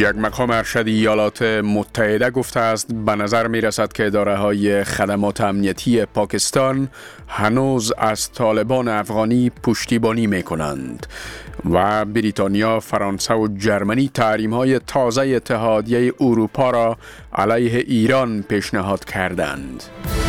یک مقام ارشد ایالات متحده گفته است به نظر می رسد که اداره‌های خدمات امنیتی پاکستان هنوز از طالبان افغانی پشتیبانی می کنند و بریتانیا، فرانسه و جرمنی تحریم‌های تازه اتحادیه اروپا را علیه ایران پیشنهاد کردند.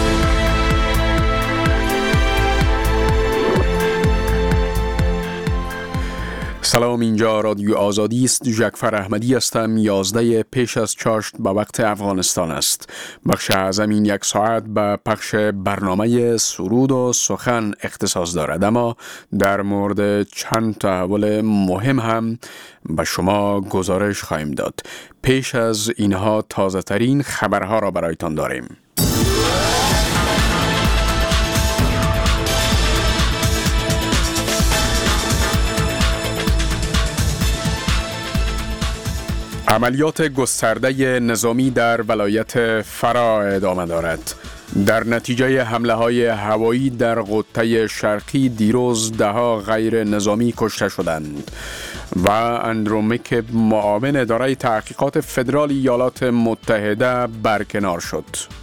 سلام، اینجا رادیو آزادی است. جعفر احمدی هستم. 11 پیش از چاشت به وقت افغانستان است. بخش اعظم این یک ساعت به پخش برنامه سرود و سخن اختصاص دارد، اما در مورد چند تحول مهم هم به شما گزارش خواهیم داد. پیش از اینها تازه ترین خبرها را برایتان داریم. عملیات گسترده نظامی در ولایت فرا ادامه دارد. در نتیجه حمله‌های هوایی در قطب شرقی دیروز ده‌ها غیر نظامی کشته شدند و اندرومک معاون اداره تحقیقات فدرال ایالات متحده برکنار شد.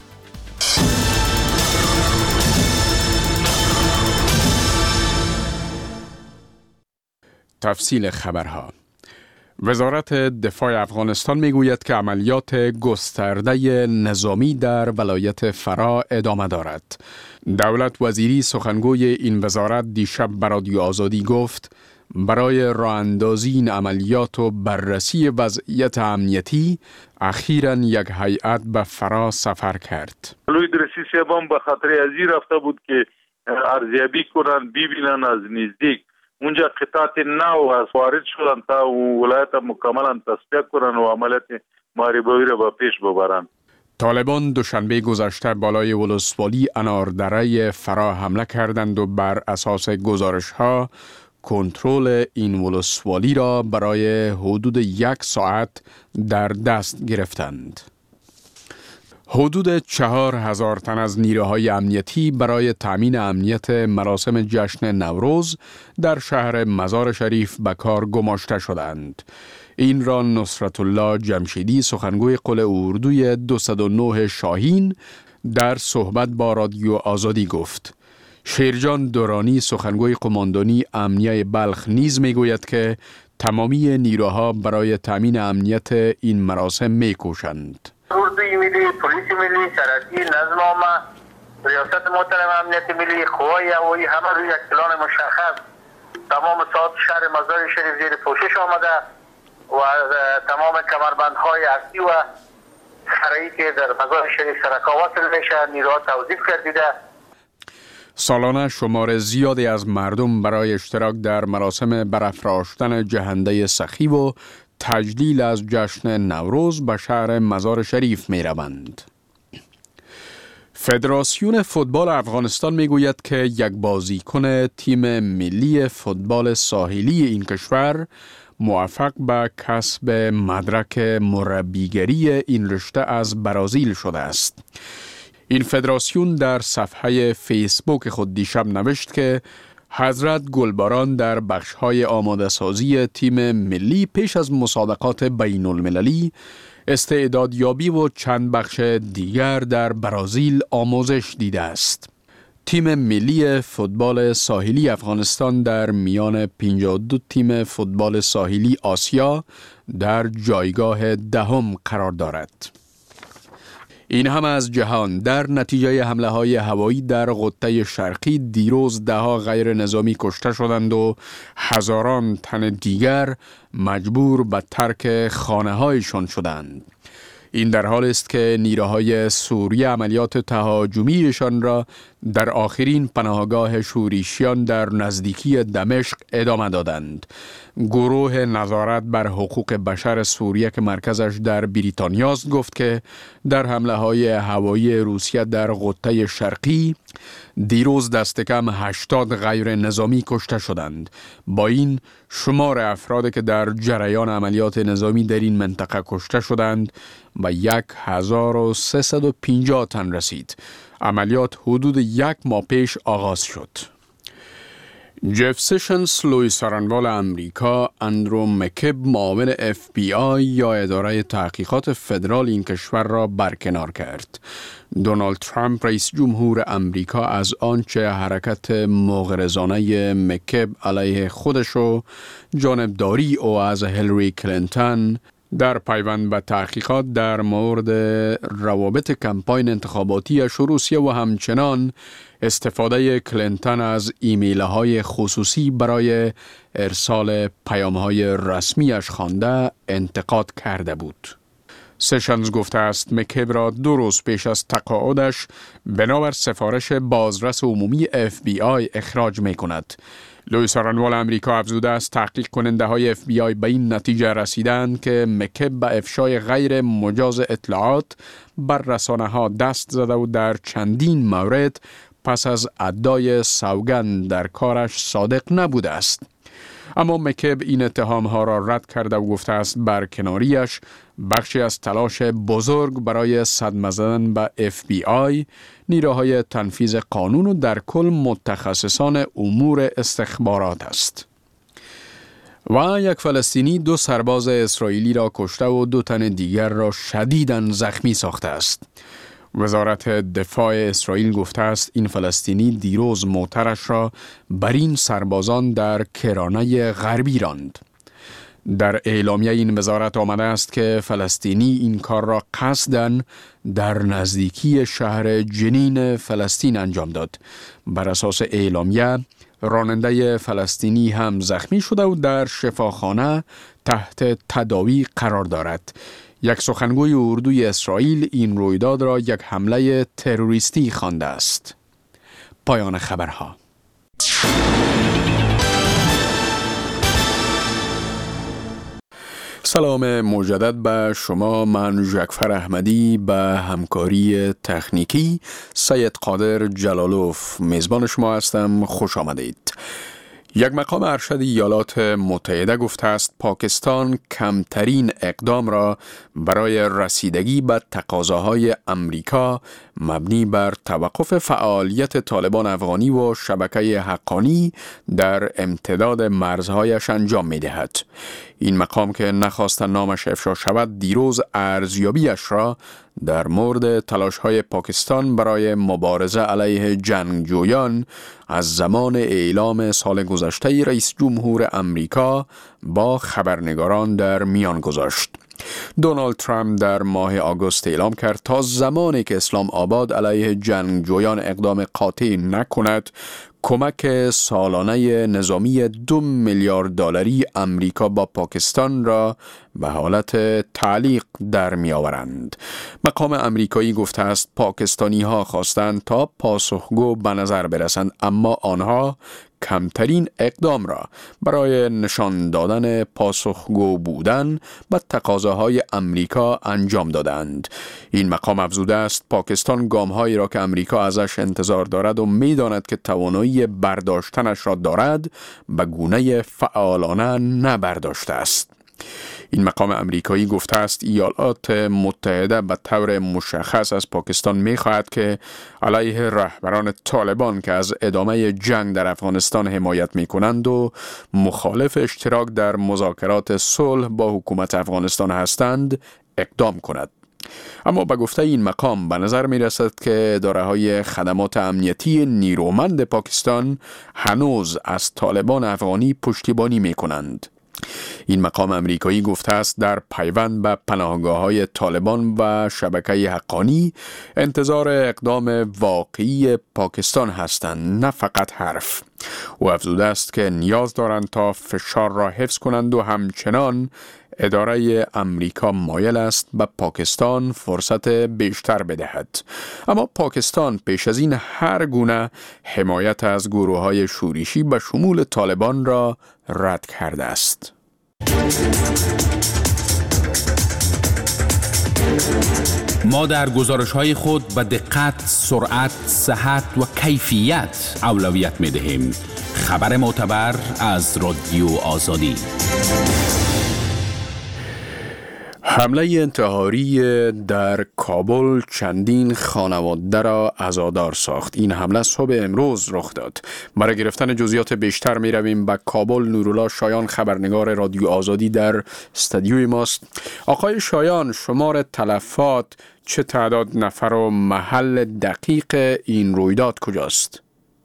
تفصیل خبرها. وزارت دفاع افغانستان میگوید که عملیات گسترده نظامی در ولایت فرا ادامه دارد. دولت وزیری سخنگوی این وزارت دیشب به رادیو آزادی گفت برای راه اندازی این عملیات و بررسی وضعیت امنیتی اخیراً یک هیئت به فرا سفر کرد. لوی درسی صاحبان به خاطر ازی رفته بود که ارزیابی کنن، ببینن از نزدیک اونجا قطعات نو از وارد شدن تا ولایت مکملا تصفیه کنن و عملیات محاربه‌ای را به پیش ببرن. طالبان دوشنبه گذشته بالای ولسوالی اناردره فرا حمله کردند و بر اساس گزارش‌ها کنترل این ولسوالی را برای حدود 1 ساعت در دست گرفتند. حدود 4000 تن از نیروهای امنیتی برای تامین امنیت مراسم جشن نوروز در شهر مزار شریف به کار گماشته شدند. این را نصرت الله جمشیدی، سخنگوی قل اردوی 209 شاهین، در صحبت با رادیو آزادی گفت. شیرجان دورانی، سخنگوی قماندانی امنیه بلخ، نیز میگوید که تمامی نیروها برای تامین امنیت این مراسم میکوشند. اردوی ملی، پلیس ملی، سرحدی، نظم عامه، ریاست محترم امنیت ملی، قوای هوایی، همه روی یک پلان مشخص تمام ساعت شهر مزار شریف زیر پوشش آمده و تمام کمربندهای اصلی و فرعی که در مزار شریف سرکاوات میشه نیروها توظیف کردیده. سالانه شمار زیادی از مردم برای اشتراک در مراسم برافراشتن جهنده سخی و تجلیل از جشن نوروز به شهر مزار شریف می روند. فدراسیون فوتبال افغانستان می گوید که یک بازیکن تیم ملی فوتبال ساحلی این کشور موفق به کسب مدرک مربیگری این رشته از برزیل شده است. این فدراسیون در صفحه فیسبوک خود دیشب نوشت که حضرت گلباران در بخش‌های آماده سازی تیم ملی پیش از مسابقات بین المللی استعدادیابی و چند بخش دیگر در برزیل آموزش دیده است. تیم ملی فوتبال ساحلی افغانستان در میان 52 تیم فوتبال ساحلی آسیا در جایگاه 10 قرار دارد. این هم از جهان. در نتیجه حمله‌های هوایی در قطب شرقی دیروز ده‌ها غیر نظامی کشته شدند و هزاران تن دیگر مجبور به ترک خانه‌هایشان شدند. این در حال است که نیروهای سوریه عملیات تهاجمیشان را در آخرین پناهگاه شورشیان در نزدیکی دمشق ادامه دادند. گروه نظارت بر حقوق بشر سوریه که مرکزش در بریتانیا است گفت که در حمله‌های هوایی روسیه در قطب شرقی دیروز دست کم 80 غیر نظامی کشته شدند. با این شمار افرادی که در جریان عملیات نظامی در این منطقه کشته شدند به 1350 تن رسید. عملیات حدود 1 ماه پیش آغاز شد. جف سیشنز، لوی سارنوال امریکا، اندرو مکب، معاون FBI یا اداره تحقیقات فدرال این کشور را برکنار کرد. دونالد ترامپ رئیس جمهور امریکا از آنچه حرکت مغرضانه مکب علیه خودش و جانبداری او از هیلاری کلینتون در پیوند به تحقیقات در مورد روابط کمپاین انتخاباتیش و روسیه و همچنان استفاده کلینتون از ایمیل‌های خصوصی برای ارسال پیام‌های رسمیش خوانده انتقاد کرده بود. سیشنز گفته است مکب را 2 روز پیش از تقاعدش بنابر سفارش بازرس عمومی FBI اخراج می کند. لوی سارنوال امریکا افزوده است تحقیق کننده های FBI به این نتیجه رسیدند که مکب به افشای غیر مجاز اطلاعات بر رسانه ها دست زده و در چندین مورد پس از ادای سوگند در کارش صادق نبوده است. اما مکب این اتهام ها را رد کرده و گفته است برکناریش بخشی از تلاش بزرگ برای صدمه زدن به FBI، نیروهای تنفیذ قانون و در کل متخصصان امور استخبارات است. و یک فلسطینی 2 سرباز اسرائیلی را کشته و 2 تن دیگر را شدیداً زخمی ساخته است. وزارت دفاع اسرائیل گفته است این فلسطینی دیروز موترش را بر این سربازان در کرانه غربی راند. در اعلامیه این وزارت آمده است که فلسطینی این کار را قصداً در نزدیکی شهر جنین فلسطین انجام داد. بر اساس اعلامیه راننده فلسطینی هم زخمی شده و در شفاخانه تحت تداوی قرار دارد. یک سخنگوی اردوی اسرائیل این رویداد را یک حمله تروریستی خوانده است. پایان خبرها. سلام مجدد به شما. من جعفر احمدی به همکاری تکنیکی سید قادر جلالوف میزبان شما هستم. خوش آمدید. یک مقام ارشد ایالات متحده گفته است پاکستان کمترین اقدام را برای رسیدگی به تقاضاهای امریکا مبنی بر توقف فعالیت طالبان افغانی و شبکه حقانی در امتداد مرزهایش انجام می دهد. این مقام که نخواست نامش افشا شود دیروز ارزیابیش را در مورد تلاش‌های پاکستان برای مبارزه علیه جنگجویان از زمان اعلام سال گذشته رئیس جمهور امریکا با خبرنگاران در میان گذاشت. دونالد ترامپ در ماه آگوست اعلام کرد تا زمانی که اسلام آباد علیه جنگجویان اقدام قاطع نکند کمک سالانه نظامی 2 میلیارد دلاری امریکا با پاکستان را به حالت تعلیق در می آورند. مقام امریکایی گفته است پاکستانی ها خواستند تا پاسخگو به نظر برسند اما آنها کمترین اقدام را برای نشان دادن پاسخگو بودن به تقاضاهای امریکا انجام دادند. این مقام افزوده است پاکستان گام‌هایی را که امریکا ازش انتظار دارد و می‌داند که توانایی برداشتنش را دارد به گونه فعالانه نبرداشته است. این مقام امریکایی گفته است ایالات متحده به طور مشخص از پاکستان می‌خواهد که علیه رهبران طالبان که از ادامه جنگ در افغانستان حمایت می‌کنند و مخالف اشتراک در مذاکرات صلح با حکومت افغانستان هستند اقدام کند. اما به گفته این مقام به نظر می رسد که اداره‌های خدمات امنیتی نیرومند پاکستان هنوز از طالبان افغانی پشتیبانی می کنند. این مقام امریکایی گفته است در پیوند به پناهگاه‌های طالبان و شبکه حقانی انتظار اقدام واقعی پاکستان هستند نه فقط حرف. او افزوده است که نیاز دارند تا فشار را حفظ کنند و همچنان اداره امریکا مایل است به پاکستان فرصت بیشتر بدهد. اما پاکستان پیش از این هر گونه حمایت از گروه‌های شورشی به شمول طالبان را رد کرده است. ما در گزارش‌های خود به دقت، سرعت، صحت و کیفیت اولویت می‌دهیم. خبر معتبر از رادیو آزادی. حمله انتحاری در کابل چندین خانواده را عزادار ساخت. این حمله صبح امروز رخ داد. برای گرفتن جزئیات بیشتر می رویم به کابل. نورالله شایان خبرنگار رادیو آزادی در استودیوی ماست. آقای شایان، شمار تلفات، چه تعداد نفر و محل دقیق این رویداد کجاست؟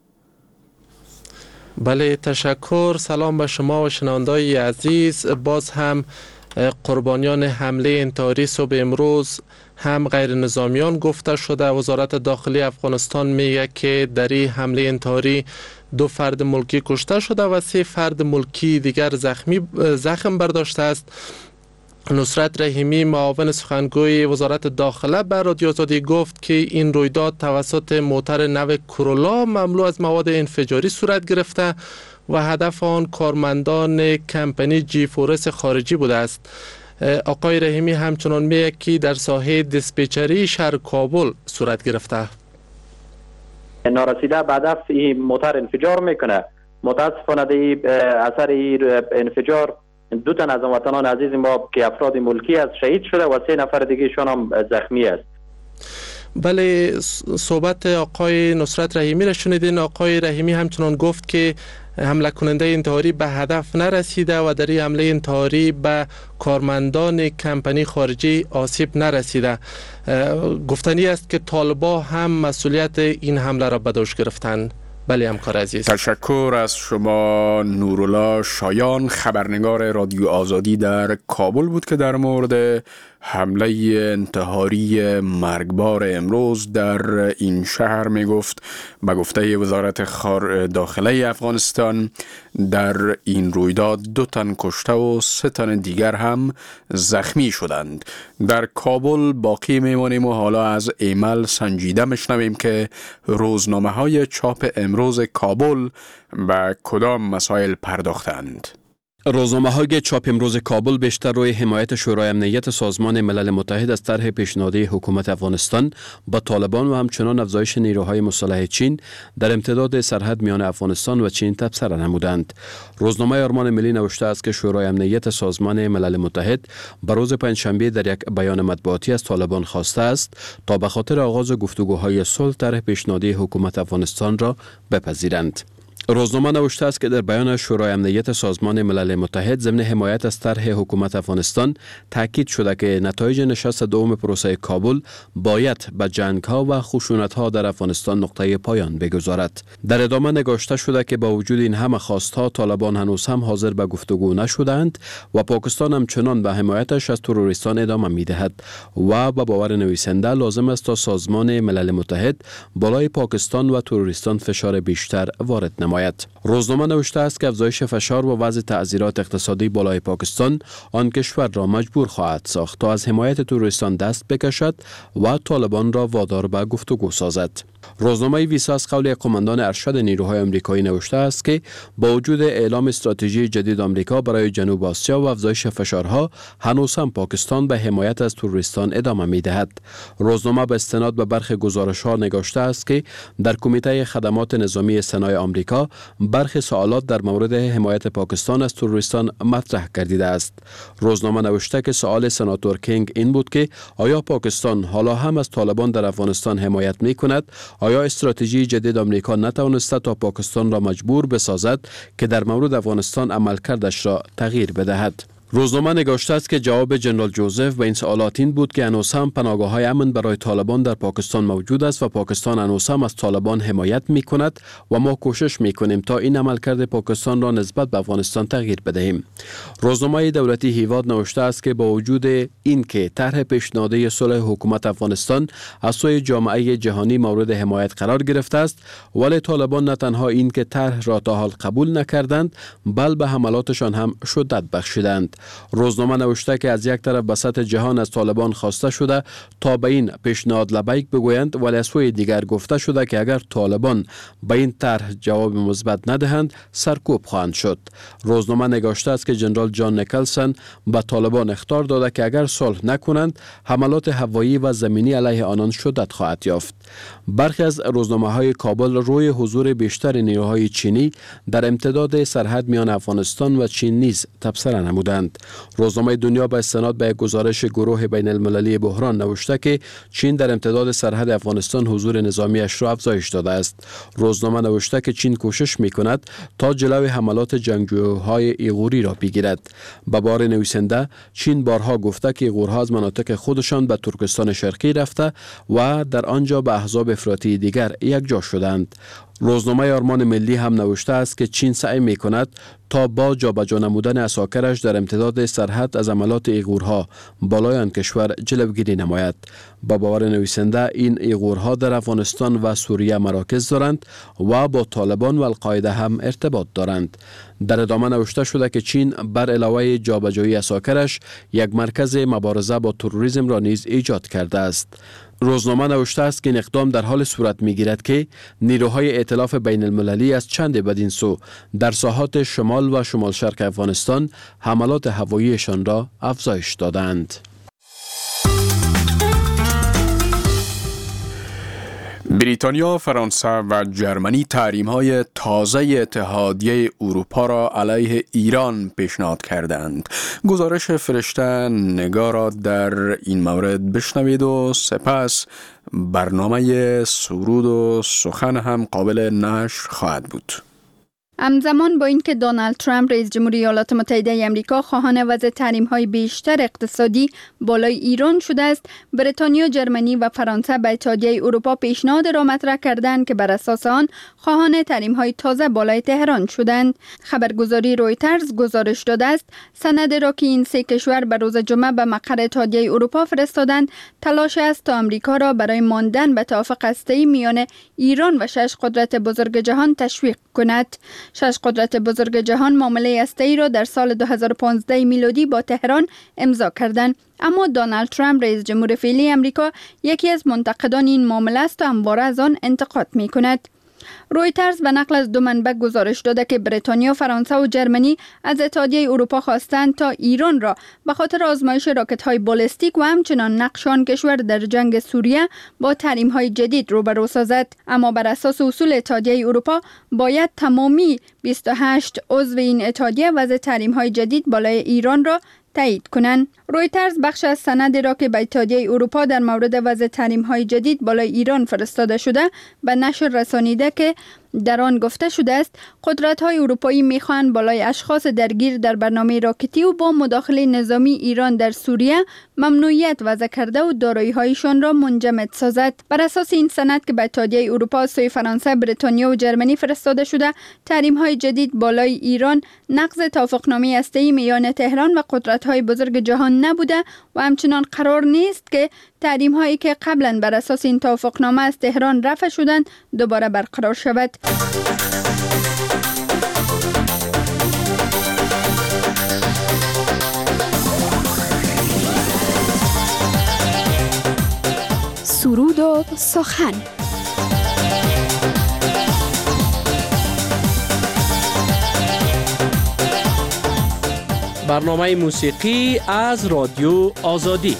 بله، تشکر. سلام به شما و شنوندگان عزیز. باز هم قربانیان حمله انتحاری صبح امروز هم غیر نظامیان گفته شده. وزارت داخلی افغانستان میگه که در این حمله انتحاری 2 فرد ملکی کشته شده و 3 فرد ملکی دیگر زخم برداشته است. نصرت رحیمی، معاون سخنگوی وزارت داخله، به رادیو آزادی گفت که این رویداد توسط موتر نو کرولا مملو از مواد انفجاری صورت گرفته و هدف آن کارمندان کمپانی جی فورس خارجی بوده است. آقای رحیمی همچنان میگه که در ساحه دیسپچری شهر کابل صورت گرفته. نارسیده به هدف این موتر انفجار میکنه. متاسفانه اثر این انفجار 2 تن از وطنان عزیز ما که افراد ملکی از شهید شده و 3 نفر دیگه شون هم زخمی است. بله، صحبت آقای نصرت رحیمی را شنیدین. آقای رحیمی همچنان گفت که حمله کننده انتحاری به هدف نرسیده و در این حمله انتحاری به کارمندان کمپانی خارجی آسیب نرسیده. گفتنی است که طالبان هم مسئولیت این حمله را به دوش گرفتند. بله همکار عزیز. تشکر از شما. نورالله شایان خبرنگار رادیو آزادی در کابل بود که در مورد حمله انتحاری مرگبار امروز در این شهر می گفت. به گفته وزارت داخلی افغانستان در این رویداد 2 تن کشته و 3 تن دیگر هم زخمی شدند. در کابل باقی میمانیم و حالا از ایمل سنجیده میشنویم که روزنامه های چاپ امروز کابل به کدام مسائل پرداختند. روزنامه‌های چاپ امروز کابل بیشتر روی حمایت شورای امنیت سازمان ملل متحد از طرح پیشنهادی حکومت افغانستان با طالبان و همچنان افزایش نیروهای مسلح چین در امتداد سرحد میان افغانستان و چین تبصره نمودند. روزنامه آرمان ملی نوشته است که شورای امنیت سازمان ملل متحد به روز پنجشنبه در یک بیان مطبوعاتی از طالبان خواسته است تا به خاطر آغاز گفتگوهای صلح طرح پیشنهادی حکومت افغانستان را بپذیرند. روزنامه نوشته است که در بیان شورای امنیت سازمان ملل متحد ضمن حمایت از طرح حکومت افغانستان تاکید شده که نتایج نشست دوم پروسه کابل باید به جنگ‌ها و خشونت‌ها در افغانستان نقطه پایان بگذارد. در ادامه نگاشته شده که با وجود این همه خواست‌ها طالبان هنوز هم حاضر به گفتگو نشدند و پاکستان همچنان به حمایتش از تروریستان ادامه می‌دهد و با باور نویسنده لازم است تا سازمان ملل متحد بالای پاکستان و تروریستان فشار بیشتر وارد نماید. روزنامه نوشته است که افزایش فشار و وضع تعزیرات اقتصادی بالای پاکستان آن کشور را مجبور خواهد ساخت تا از حمایت تروریستان دست بکشد و طالبان را وادار به گفتگو سازد. روزنامه ویسا از قول قماندان ارشد نیروهای آمریکایی نوشته است که با وجود اعلام استراتژی جدید آمریکا برای جنوب آسیا و افزایش فشارها هنوز هم پاکستان به حمایت از تروریستان ادامه می‌دهد. روزنامه به استناد به برخی گزارش‌ها نگاشته است که در کمیته خدمات نظامی سنای آمریکا برخی سوالات در مورد حمایت پاکستان از تروریستان مطرح گردیده است. روزنامه نوشته که سوال سناتور کینگ این بود که آیا پاکستان حالا هم از طالبان در افغانستان حمایت می‌کند؟ آیا استراتژی جدید آمریکا نتوانسته تا پاکستان را مجبور بسازد که در مورد افغانستان عملکردش را تغییر بدهد؟ روزنامه نگاشته است که جواب جنرال جوزف به این سوالات این بود که هنوز هم پناهگاه‌های امن برای طالبان در پاکستان موجود است و پاکستان هنوز هم از طالبان حمایت می‌کند و ما کوشش می‌کنیم تا این عملکرد پاکستان را نسبت به افغانستان تغییر بدهیم. روزنامه دولتی هیواد نوشته است که با وجود این که طرح پیشنهادی صلح حکومت افغانستان از سوی جامعه جهانی مورد حمایت قرار گرفته است، ولی طالبان نه تنها این که طرح را تا حال قبول نکردند، بل به حملاتشان هم شدت بخشیدند. روزنامه نوشته که از یک طرف به سطح جهان از طالبان خواسته شده تا به این پیشنهاد لبیک بگویند، ولی از سوی دیگر گفته شده که اگر طالبان به این طرح جواب مثبت ندهند سرکوب خواهند شد. روزنامه نگاشته است که جنرال جان نیکلسن به طالبان اخطار داده که اگر صلح نکنند حملات هوایی و زمینی علیه آنان شدت خواهد یافت. برخی از روزنامه‌های کابل روی حضور بیشتر نیروهای چینی در امتداد سرحد میان افغانستان و چین نیز تبصره نمودند. دادند. روزنامه دنیا به استناد به گزارش گروه بین المللی بحران نوشته که چین در امتداد سرحد افغانستان حضور نظامیش را افزایش داده است. روزنامه نوشته که چین کوشش می‌کند تا جلوی حملات جنگجوهای ایغوری را بگیرد. به بار نویسنده، چین بارها گفته که ایغورها از مناطق خودشان به ترکستان شرقی رفته و در آنجا به احزاب افراطی دیگر یکجا شدند. روزنامه آرمان ملی هم نوشته است که چین سعی می کند تا با جابجا نمودن عساکرش در امتداد سرحد از عملات ایغورها بالای آن کشور جلوگیری نماید. با باور نویسنده، این ایغورها در افغانستان و سوریه مراکز دارند و با طالبان و القاعده هم ارتباط دارند. در ادامه نوشته شده که چین بر علاوه جابجایی عساکرش یک مرکز مبارزه با تروریسم را نیز ایجاد کرده است. روزنامه نوشته است که این اقدام در حال صورت می‌گیرد که نیروهای ائتلاف بین المللی از چند بدین سو در ساحات شمال و شمال شرق افغانستان حملات هواییشان را افزایش دادند. بریتانیا، فرانسه و جرمنی تحریم‌های تازه اتحادیه اروپا را علیه ایران پیشنهاد کردند. گزارش فرشته نگار را در این مورد بشنوید و سپس برنامه سرود و سخن هم قابل نشر خواهد بود. همزمان با اینکه دونالد ترامپ رئیس جمهوری ایالات متحده آمریکا خواهان وضع تحریم‌های بیشتر اقتصادی بالای ایران شده است، بریتانیا، جرمنی و فرانسه به اتحادیه اروپا پیشنهاد را مطرح کردند که بر اساس آن خواهان تحریم‌های تازه بالای تهران شدند. خبرگزاری رویترز گزارش داده است سند را که این سه کشور به روز جمعه به مقر اتحادیه اروپا فرستادند تلاش است تا آمریکا را برای ماندن به توافق هسته‌ای میان ایران و 6 قدرت بزرگ جهان تشویق کند. 6 قدرت بزرگ جهان معامله هسته‌ای را در سال 2015 میلادی با تهران امضا کردند. اما دونالد ترامپ رئیس جمهور فعلی آمریکا یکی از منتقدان این معامله است و همواره از آن انتقاد می‌کند. رویترز به نقل از دو منبع گزارش داده که بریتانیا، فرانسه و جرمنی از اتحادیه اروپا خواستند تا ایران را به خاطر آزمایش راکت‌های بالستیک و همچنان نقش آن کشور در جنگ سوریه با تحریم‌های جدید روبرو سازد. اما بر اساس اصول اتحادیه اروپا باید تمامی 28 عضو این اتحادیه وضع تحریم‌های جدید بالای ایران را تایید کنند. رویترز بخش از سندی را که به اتحادیه اروپا در مورد وضع تحریم‌های جدید بالای ایران فرستاده شده به نشر رسانیده که در آن گفته شده است قدرت‌های اروپایی می‌خواهند بالای اشخاص درگیر در برنامه راکتی و با مداخله نظامی ایران در سوریه ممنوعیت وضع کرده و دارایی‌هایشان را منجمد سازد. بر اساس این سند که به اتحادیه اروپا از سوی فرانسه، بریتانیا و جرمنی فرستاده شده، تحریم‌های جدید بالای ایران نقض توافقنامه هسته‌ای میان تهران و قدرت‌های بزرگ جهان نبوده و همچنان قرار نیست که تحریم‌هایی که قبلا بر اساس این توافقنامه از تهران رفع شدند دوباره برقرار شود. سرود و سخن. برنامه موسیقی از رادیو آزادی.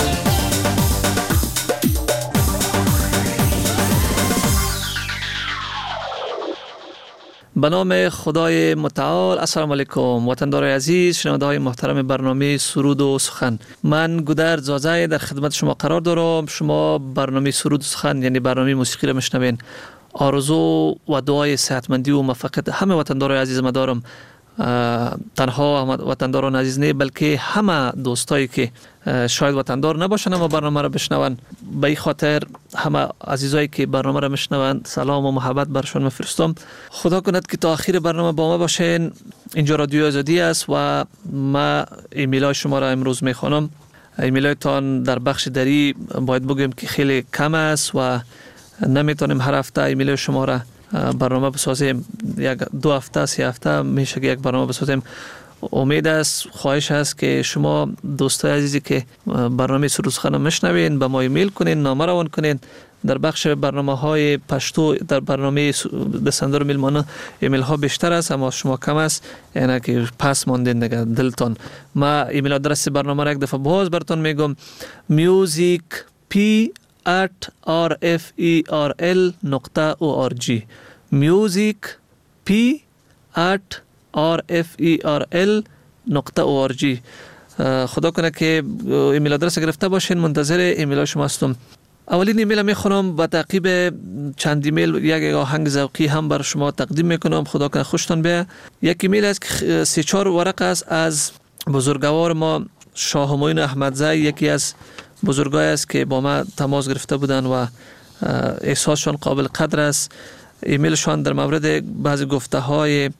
به نام خدای متعال. السلام علیکم وطندارای عزیز، شنونده های محترم برنامه سرود و سخن. من گودرد زازای در خدمت شما قرار دارم. شما برنامه سرود و سخن یعنی برنامه موسیقی را میشنوین. آرزو و دعای صحتمندی و موفقیت همه وطندارای عزیز ما دارم. تنها وطنداران عزیز نه بلکه همه دوستایی که شاید وطندار نباشن اما برنامه را بشنون، به این خاطر همه عزیزایی که برنامه را میشنون سلام و محبت برشون میفرستم. خدا کند که تا آخر برنامه با ما باشین. اینجا رادیو آزادی است و ما ایمیلای شما را امروز میخوانم. ایمیلایتان در بخش دری باید بگیم که خیلی کم است و نمیتونیم هر هفته ایمیل شما را برنامه بسازیم. یک 2 هفته 3 هفته میشه که یک برنامه بسازیم. امید است، خواهش است که شما دوستای عزیزی که برنامه سرود سخن میشنوین به ما ایمیل کنین، نامه روان کنین. در بخش برنامه‌های پشتو در برنامه دسندر میلمانه ایمیل ها بیشتر است اما شما کم است، یعنی که پس ماندین دیگه دلتون. ما ایمیل آدرس برنامه را یک دفعه باز براتون میگم: music@rferl.org music@rferl.org .org. خدا کنه که ایمیل آدرس گرفته باشین. منتظر ایمیل شما هستم. اولین ایمیل میخونم، با تعقیب چند ایمیل یک آهنگ ذوقی هم بر شما تقدیم میکنم. خدا کنه خوشتون بیاد. یک ایمیل است که 3-4 ورق است از بزرگوار ما شاه همایون احمدزی، یکی از بزرگای است که با ما تماس گرفته بودن و احساسشان قابل قدر است. ایمیلشان در مورد بعضی گفته های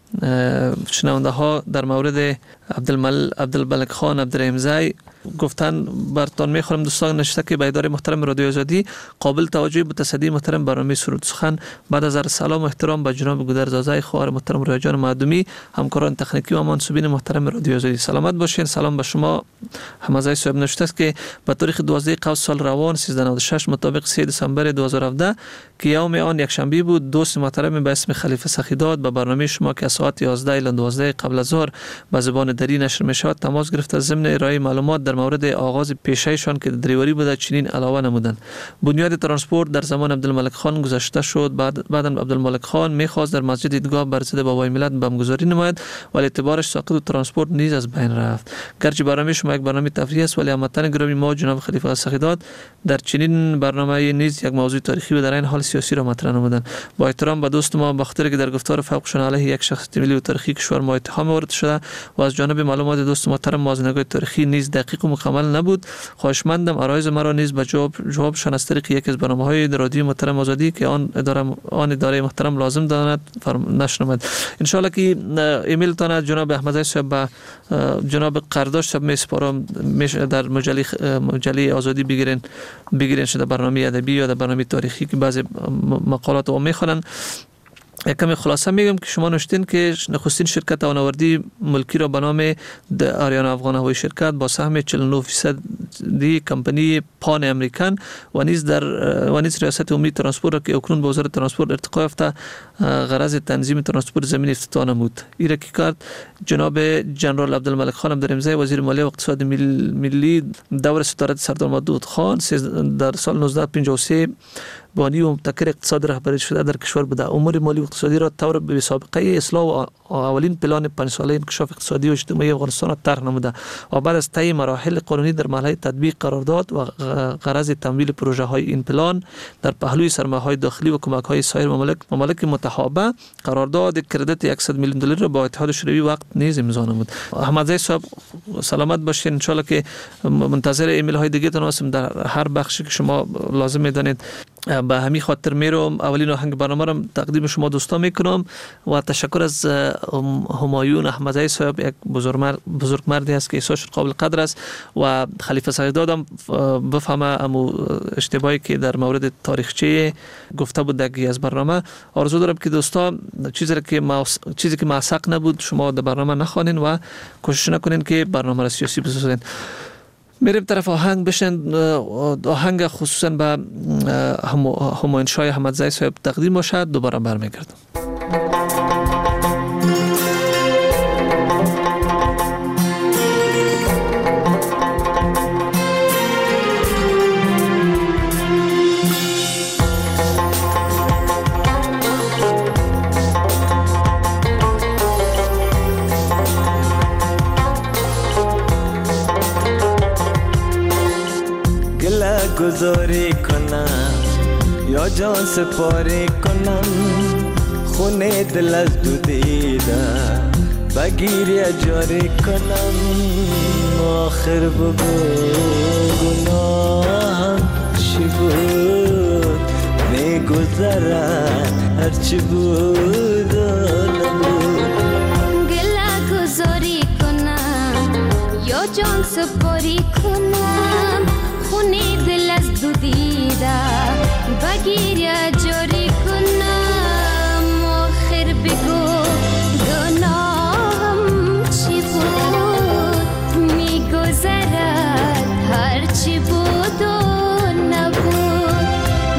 شنونده ها در مورد عبدالملک خان عبدالرحیمزی گفتن براتون میخورم. دوستان نشسته که به اداره محترم رادیو آزادی قابل توجه متصدی محترم برنامه سرود سخن، بعد از عرض سلام و احترام به جناب گودرزازه خواهر محترم رویا جان معدومی، همکاران تکنیکی و منصوبین محترم رادیو آزادی سلامت باشین. سلام به شما حمزه صاحب. نشسته است که به تاریخ 12 قوس سال روان 1396 مطابق 3 دسامبر 2017 که یوم آن یک شنبه بود، دوست محترم به اسم خلیفه سخیداد به برنامه شما که ساعت 11 الی 12 قبل از ظهر به زبان دری نشر میشود تماس گرفته ضمن ارائه معلومات در مورد آغاز پیشه‌شان که دریوری بوده چنین علاوه نمودند. بنیاد ترانسپورت در زمان عبدالملک خان گذاشته شد. بعد عبدالملک خان می‌خواست در مسجد دیدگاه برزده بابای ملت بمگذاری نماید ولی اعتبارش ساقط و ترانسپورت نیز از بین رفت. گرچه برنامه شما یک برنامه تفریحی است ولی هموطن گرامی ما جناب خلیفه سخیداد در چنین برنامه نیز یک موضوع تاریخی و در این حال سیاسی را مطرح نمودند. با احترام به دوست ما بخاطر که در گفتار فوقشان علیه یک شخصیت ملی و تاریخی کشور ما اتهام وارد شده و از جانب معلومات دوست محترم موازنه‌های تاریخی نیز دقیق و مکمل نبود، خواهشمندم عرایض مرا نیز به جوابشان از طریق یک از برنامه‌های رادیو محترم آزادی که آن اداره محترم لازم داند نشر نماید. ان شاء الله که ایمیل تان از جناب احمدزی صاحب به جناب قرداش صاحب میسپارم در مجله آزادی بگیرین شده برنامه ادبی یا در برنامه تاریخی که بعضی مقالات رو میخونن. کمی خلاصه میگم که شما نوشتین که نخستین شرکت آنوردی ملکی را به نام آریانا افغان هوایی شرکت با سهم 49% کمپانی پان امریکن و نیز ریاست عمومی ترانسپورت را که اکنون به وزارت ترانسپورت ارتقا یافته غرض تنظیم ترانسپورت زمینی افتتاح نمود. این را که کرد جناب جنرال عبدالملک خان عبدالرحیمزی وزیر مالیه و اقتصاد ملی دور صدارت سردار محمود خان در سال 1953 بانی و مبتکر اقتصاد رهبری شده در کشور بوده. امور مالی و اقتصادی را طور به سابقه اصلاح و اولین پلان 5 ساله انکشاف اقتصادی و اجتماعی افغانستان را طرح نموده و بعد از طی مراحل قانونی در مرحله تطبیق قرار داد و غرض تمویل پروژه های این پلان در پهلوی سرمایه‌های داخلی و کمک های سایر ممالک متحابه قرارداد کردیت $100 میلیون را با اتحاد شوروی وقت نیز امضا نمود. احمدزی صاحب سلامت باشین. ان شاء الله که منتظر ایمیل های دیگه تون هستم در هر بخشی که شما لازم میدانید. به همین خاطر میرم اولین آهنگ برنامه را تقدیم شما دوستان میکنم و تشکر از همایون احمدزی صاحب، یک بزرگ مردی است که احساسش قابل قدر است و خلیفه سخیداد هم بفهمه امو اشتباهی که در مورد تاریخچه گفته بود در از برنامه. آرزو دارم که دوستان چیزی که معسق نبود شما در برنامه نخوانین و کوشش نکنین که برنامه را سیاسی بسازین. میریم طرف آهنگ بشن. آهنگ خصوصا به همایون شاه احمدزی صاحب تقدیم باشد. دوباره برمیگردم. گذاری کنم یا جان سپاری کنم، خونه دل از دو دیده بگیری جاری کنم. آخر بگو گناهم چی بود، میگذرد هرچی بود و نبود. گله گذاری کنم یا جان سپاری کنم، خونه دل از دو دیده بگیر یا جاری کنم. آخر بگو گناهم چی بود، میگذرد هر چی بود و نبود.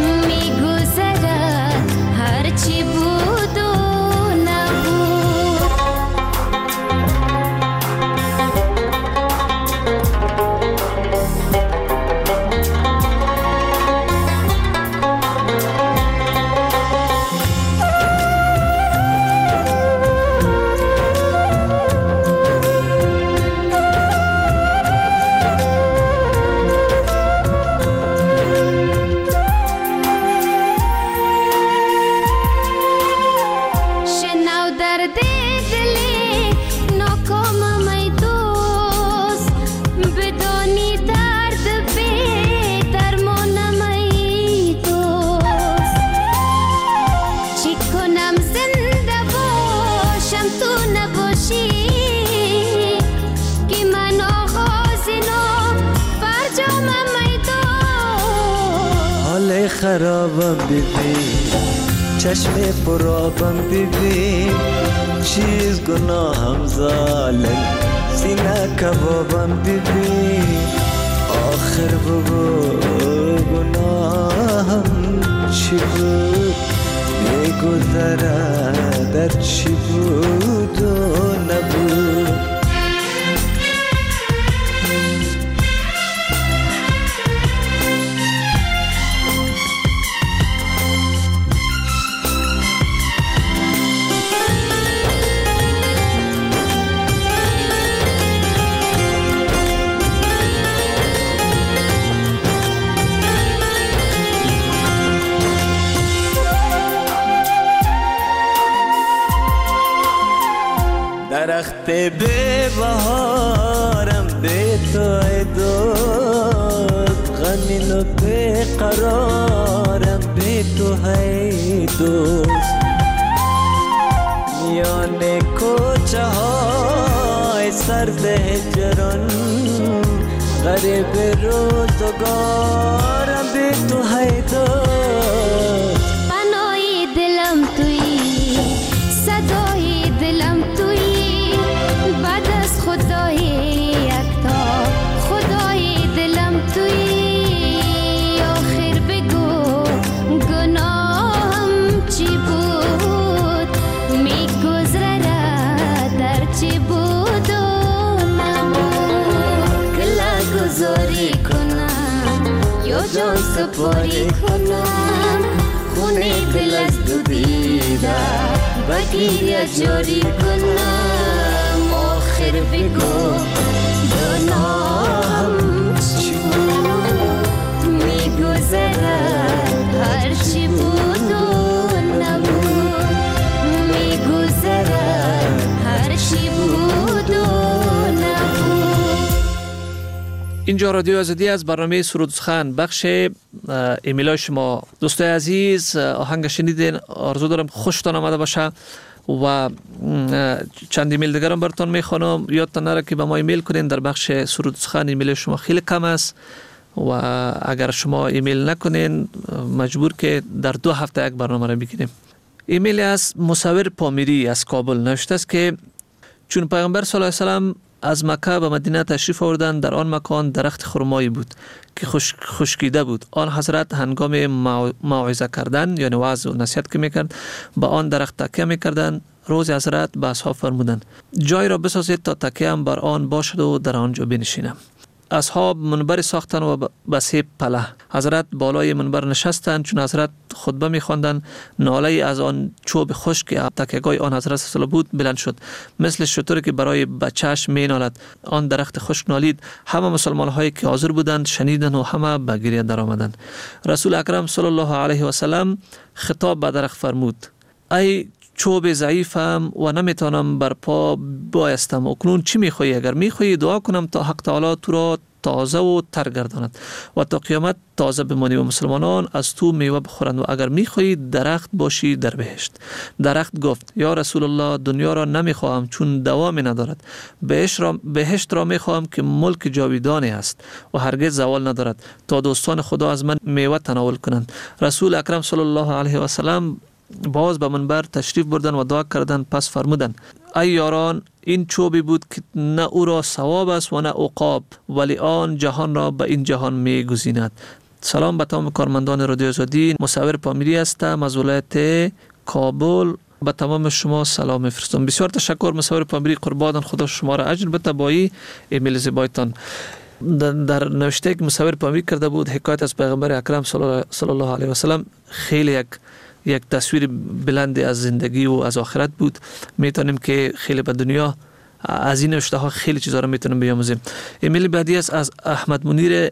میگذرد هر چی بود و نبود. خرابم ببین، چشم پرابم ببین، چیز گناهم ظالم، سینه کبابم ببین، آخر بگو گناهم چی بود، میگذره در چی بود و نبود. درخت به بهارم به تو ای دوست، غمین و به قرارم به تو ای دوست، میان کوچه های سرد هجران غریب روزگارم به تو ای دوست. پناهی دلم تویی، صدای دلم تویی، بعد از خدای یکتا خدای دلم تویی، آخر بگو گناهم چی بود، میگذره در چی بود و نبود. کلا گذاری کنم یا جان سپاری کنم، خونه دل از دو دیده بگیره جاری کنم، آخر بگو گناهم چی بود، میگذره هر چی بود و نبود، میگذره هر چی بود و نبود. اینجا رادیو آزادی از برنامه سرود سخن بخش ایمیلای شما دوستای عزیز، آهنگ شنیدین، آرزو دارم خوشتان آمده باشه و چند ایمیل دیگرم براتون میخوانم. یادتان نره که به ما ایمیل کنین، در بخش سرود سخن ایمیل شما خیلی کم است و اگر شما ایمیل نکنین مجبور که در 2 هفته یک برنامه را بگیریم. ایمیل از مصور پامیری از کابل نوشته است که چون پیغمبر صلی الله علیه و سلم از مکه به مدینه تشریف آوردند، در آن مکان درخت خرمایی بود که خشکیده بود. آن حضرت هنگام موعظه کردن یعنی وعظ و نصیحت که میکرد به آن درخت تکیه میکردند. روز حضرت به اصحاب فرمودند جای را بسازید تا تکیه هم بر آن باشد و در آنجا بنشینم. اصحاب منبر ساختند و به 3 پله حضرت بالای منبر نشستند. چون حضرت خطبه می‌خواندند، ناله از آن چوب خشک که تکیه‌گاه آن حضرت صلی الله بود بلند شد، مثل شتری که برای بچه‌اش می‌نالد. آن درخت خشک نالید. همه مسلمان‌هایی که حاضر بودند شنیدند و همه به گریه درآمدند. رسول اکرم صلی الله علیه و سلم خطاب به درخت فرمود: ای چوب ضعیفم و نمیتونم بر پا بایستم، اکنون چی میخوایی؟ اگر میخوایی دعا کنم تا حق تعالی تو را تازه و تر گرداند و تا قیامت تازه بمانی و مسلمانان از تو میوه بخورند، و اگر میخوایی درخت باشی در بهشت. درخت گفت: یا رسول الله، دنیا را نمیخواهم چون دوامی ندارد، بهشت را میخواهم که ملک جاویدانی است و هرگز زوال ندارد، تا دوستان خدا از من میوه تناول کنند. رسول اکرم صلی الله علیه و سلم باز به منبر تشریف بردن و دعا کردند. پس فرمودند: ای یاران، این چوبی بود که نه او را ثواب است و نه عقاب، ولی آن جهان را به این جهان می گزیند. سلام به تمام کارمندان رادیو آزادی. مصور پامیری هستم از ولایت کابل. به تمام شما سلام میفرستم. بسیار تشکر مصور پامیری، قربان خدا شما را اجر بده با ایمیل زیبایتان. در نوشته که مصور پامیری کرده بود حکایت از پیغمبر اکرم صلی الله علیه و سلم، خیلی یک تصویر بلند از زندگی و از آخرت بود. میتونیم که خیلی به دنیا از این نوشته ها خیلی چیزا رو میتونیم بیاموزیم. ایمیل بعدی است از احمد منیر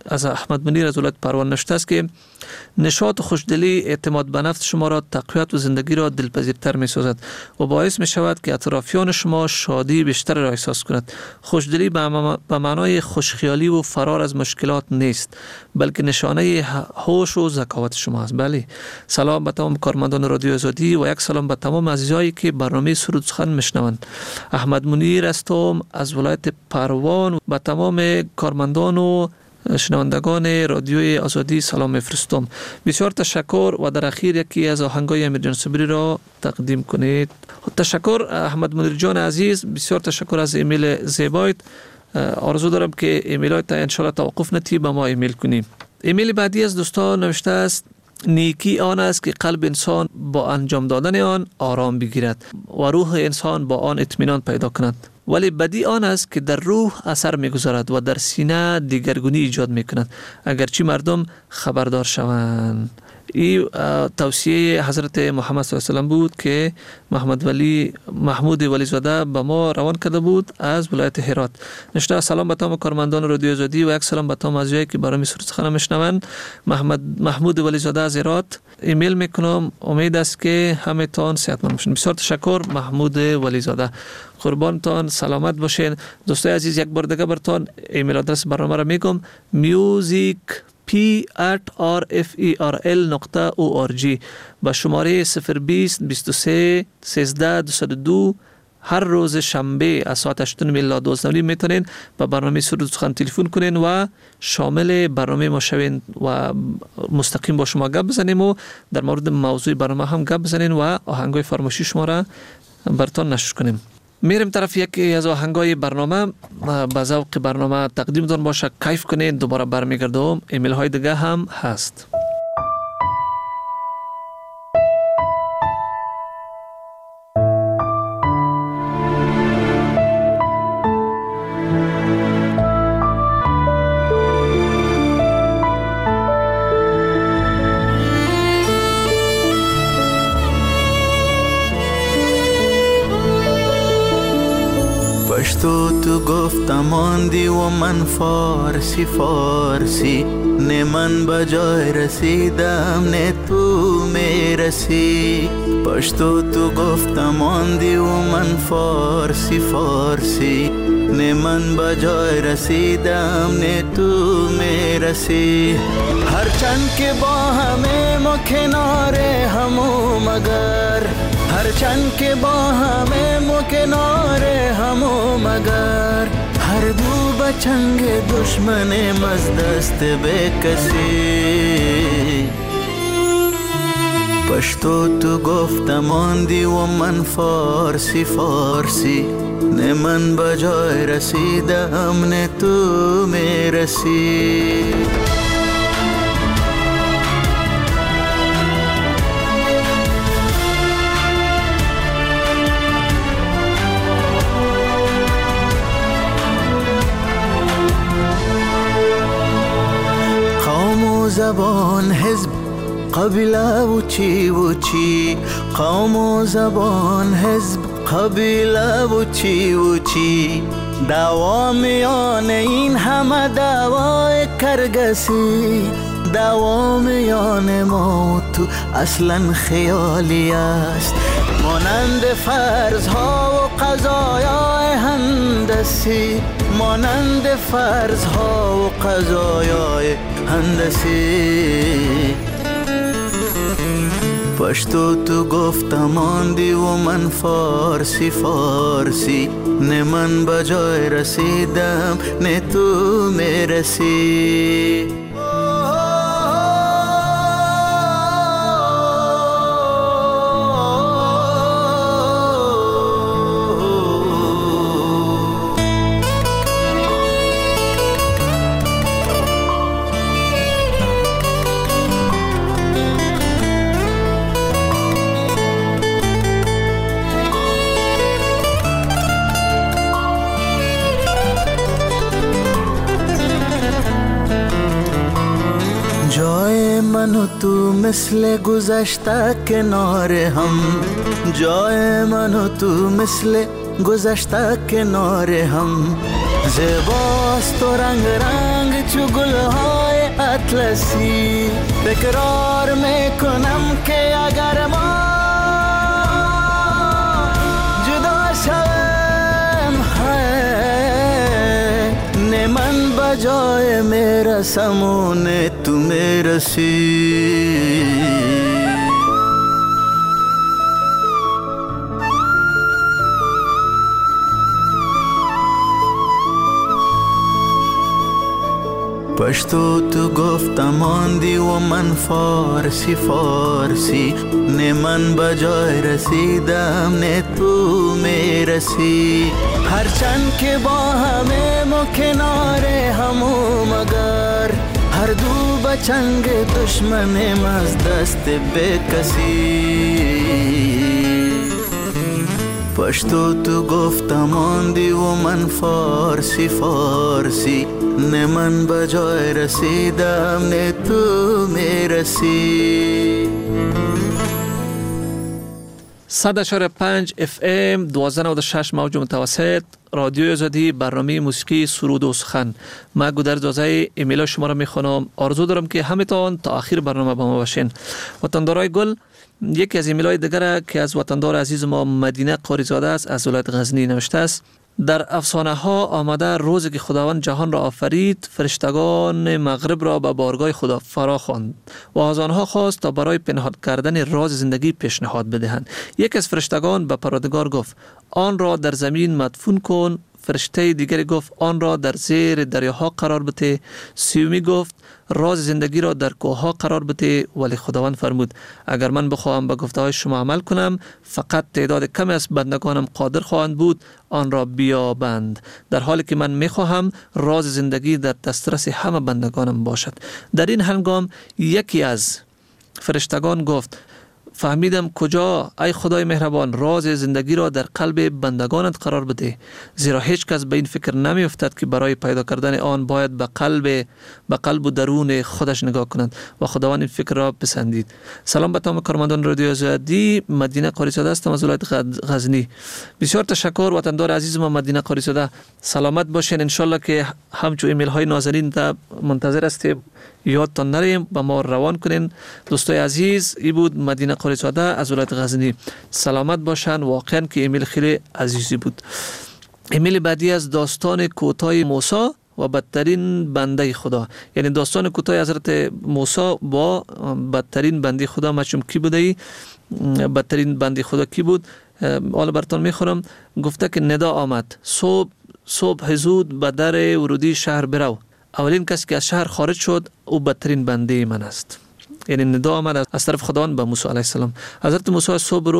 از ولایت پروان نوشته است که نشاط و خوشدلی اعتماد به نفس شما را تقویت و زندگی را دلپذیرتر می سازد و باعث می شود که اطرافیان شما شادی بیشتر را احساس کند. خوشدلی به معنای خوشخیالی و فرار از مشکلات نیست، بلکه نشانه هوش و ذکاوت شما است. بله، سلام به تمام کارمندان رادیو آزادی و یک سلام به تمام عزیزایی که برنامه سرود سخن میشنوند. احمد منیر هستم از ولایت پروان. به تمام کارمندان و شنوندگان رادیوی آزادی سلام میفرستم. بسیار تشکر و در اخیر یکی از آهنگای امیرجان صبری را تقدیم کنید. تشکر احمد منیر جان عزیز، بسیار تشکر از ایمیل زیبایت. آرزو دارم که ایمیلات ان شاء الله توقف نتی به ما ایمیل کنیم. ایمیل بعدی از دوستان نوشته است: نیکی آن است که قلب انسان با انجام دادن آن آرام بگیرد و روح انسان با آن اطمینان پیدا کند، ولی بدی آن است که در روح اثر میگذارد و در سینه دیگرگونی ایجاد میکند اگرچه مردم خبردار شوند. این توصیه حضرت محمد صلی الله علیه و سلم بود که محمود ولی زاده به ما روان کرده بود از ولایت هرات. نشته سلام به تمام کارمندان رادیو آزادی و یک سلام به تمام عزیزانی که برای سخن میشنوند. محمود ولی زاده از هرات ایمیل میکنم. امید است که همه تان صحتمند باشین. بسیار تشکر محمود ولی زاده، قربانتان، سلامت باشین. دوستای عزیز یک بار دیگه برتان ایمیل آدرس برنامه را میگم: music@rferl.org با شماره 020 23 13 202 هر روز شنبه از ساعت 8 الی 12 میتونین به برنامه سرود سخن تلفن کنین و شامل برنامه ما شوین و مستقیم با شما گپ بزنیم و در مورد موضوع برنامه هم گپ بزنین و آهنگای فرمایشی شما را برتان نشر کنیم. میرم طرف یکی از آهنگای برنامه با ذوق برنامه تقدیم دون باشه، کیف کنین. دوباره برمیگردم، ایمیل های دیگه هم هست. تو گفتم آندی و من فارسی نه من بجای رسیدم نه تو میرسی. پشتو تو گفتم آندی و من فارسی نه من بجای رسیدم نه تو میرسی. هرچند که با همه ما کنار همو مگر، هرچند که با همه ما کنار همو مگر، هر دو بچنگ دشمن از دست به کسی. پشتو تو گفتم آندی و من فارسی نه من بجای رسیدم نه تو میرسی. زبان حزب قبیله و چی قوم و زبان حزب قبیله و چی دعوا میان این همه دعوای کرگسی. دعوا میان ما و تو اصلا خیالی است، مانند فرضها و قضایای هندسی، مانند فرضها و قضایای هندسی. پشتو تو گفتم آندی و من فارسی نه من بجای رسیدم نه تو میرسی. من و تو مثل گذشته کنار هم، جای من و تو مثل گذشته کنار هم. زیباست و رنگ رنگ چو گلهای اطلسی، تکرار میکنم که اگر ما جدا شویم نه من بجای میرسم و نه تو میرسی. پشتو تو گفتم آندی و من فارسی نه من بجای رسیدم نه تو میرسی هرچند که با همه ما کنار همو مگر هر دو بچنگ دشمنم از دست به کسی پشتو تو گفتم آندی و من فارسی نه من بجای رسیدم نه تو میرسی 100.5 FM 1296 موج متوسط رادیو آزادی برنامه موسیقی سرود و سخن. من گودرز آزای ایمیل شما را میخوانم. آرزو دارم که همتان تا آخر برنامه با ما باشین. وطندارای گل، یکی از ایمیل های دیگر که از وطندار عزیز ما مدینه قاریزاده است از ولایت غزنی نوشته است: در افسانه ها آمده روزی که خداوند جهان را آفرید، فرشتگان مغرب را به بارگاه خدا فرا خواند و از آنها خواست تا برای پنهان کردن راز زندگی پیشنهاد بدهند. یک از فرشتگان به پروردگار گفت آن را در زمین مدفون کن. فرشته دیگری گفت آن را در زیر دریاها قرار بده. سیومی گفت راز زندگی را در کوهها قرار بده. ولی خداوند فرمود اگر من بخواهم به گفته های شما عمل کنم، فقط تعداد کمی از بندگانم قادر خواهند بود آن را بیابند، در حالی که من میخواهم راز زندگی در دسترس همه بندگانم باشد. در این هنگام یکی از فرشتگان گفت فهمیدم کجا ای خدای مهربان راز زندگی را در قلب بندگانت قرار بده، زیرا هیچ کس به این فکر نمی افتد که برای پیدا کردن آن باید به قلب و درون خودش نگاه کنند و خداوند این فکر را پسندید. سلام به تمام کارمندان رادیو آزادی. مدینه قاریزاده هستم از ولایت غزنی. بسیار تشکر وطندار عزیز ما مدینه قاریزاده. سلامت باشین. ان شاء الله که همچو ایمیل های نازنین تا منتظر هستیم، یادتان نریم با ما روان کنین. دوستای عزیز، ای بود مدینه قاریزاده از ولایت غزنی. سلامت باشن. واقعا که ایمیل خیلی عزیزی بود. ایمیل بعدی از داستان کوتاه موسی و بدترین بنده خدا، یعنی داستان کوتاه حضرت موسی با بدترین بنده خدا. مچم کی بوده؟ بدترین بنده خدا کی بود؟ حالا براتون میخورم. گفته که ندا آمد صبح زود به در ورودی شهر برو. اولین کسی که از شهر خارج شد او بدترین بنده من است. یعنی ندا آمد از طرف خداوند به موسی علیه السلام. حضرت موسی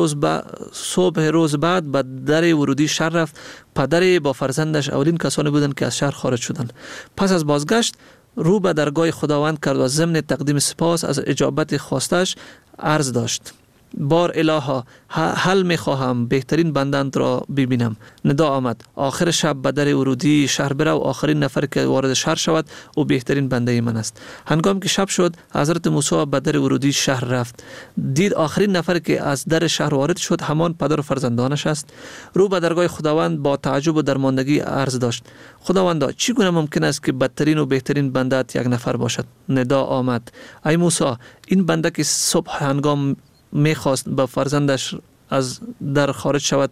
صبح روز بعد به در ورودی شهر رفت. پدر با فرزندش اولین کسانی بودند که از شهر خارج شدند. پس از بازگشت رو به درگاه خداوند کرد و ضمن تقدیم سپاس از اجابت خواستش عرض داشت: بار الها، حل میخواهم بهترین بندند را ببینم. ندا آمد آخر شب به در ورودی شهر برو، آخرین نفر که وارد شهر شود او بهترین بنده من است. هنگام که شب شد حضرت موسی به در ورودی شهر رفت. دید آخرین نفر که از در شهر وارد شد همان پدر و فرزندانش است. رو به درگاه خداوند با تعجب و درماندگی عرض داشت: خداوندا، چگونه ممکن است که بدترین و بهترین بندت یک نفر باشد؟ ندا آمد: ای موسی، این بنده که صبح هنگام میخواست با فرزندش از در خارج شود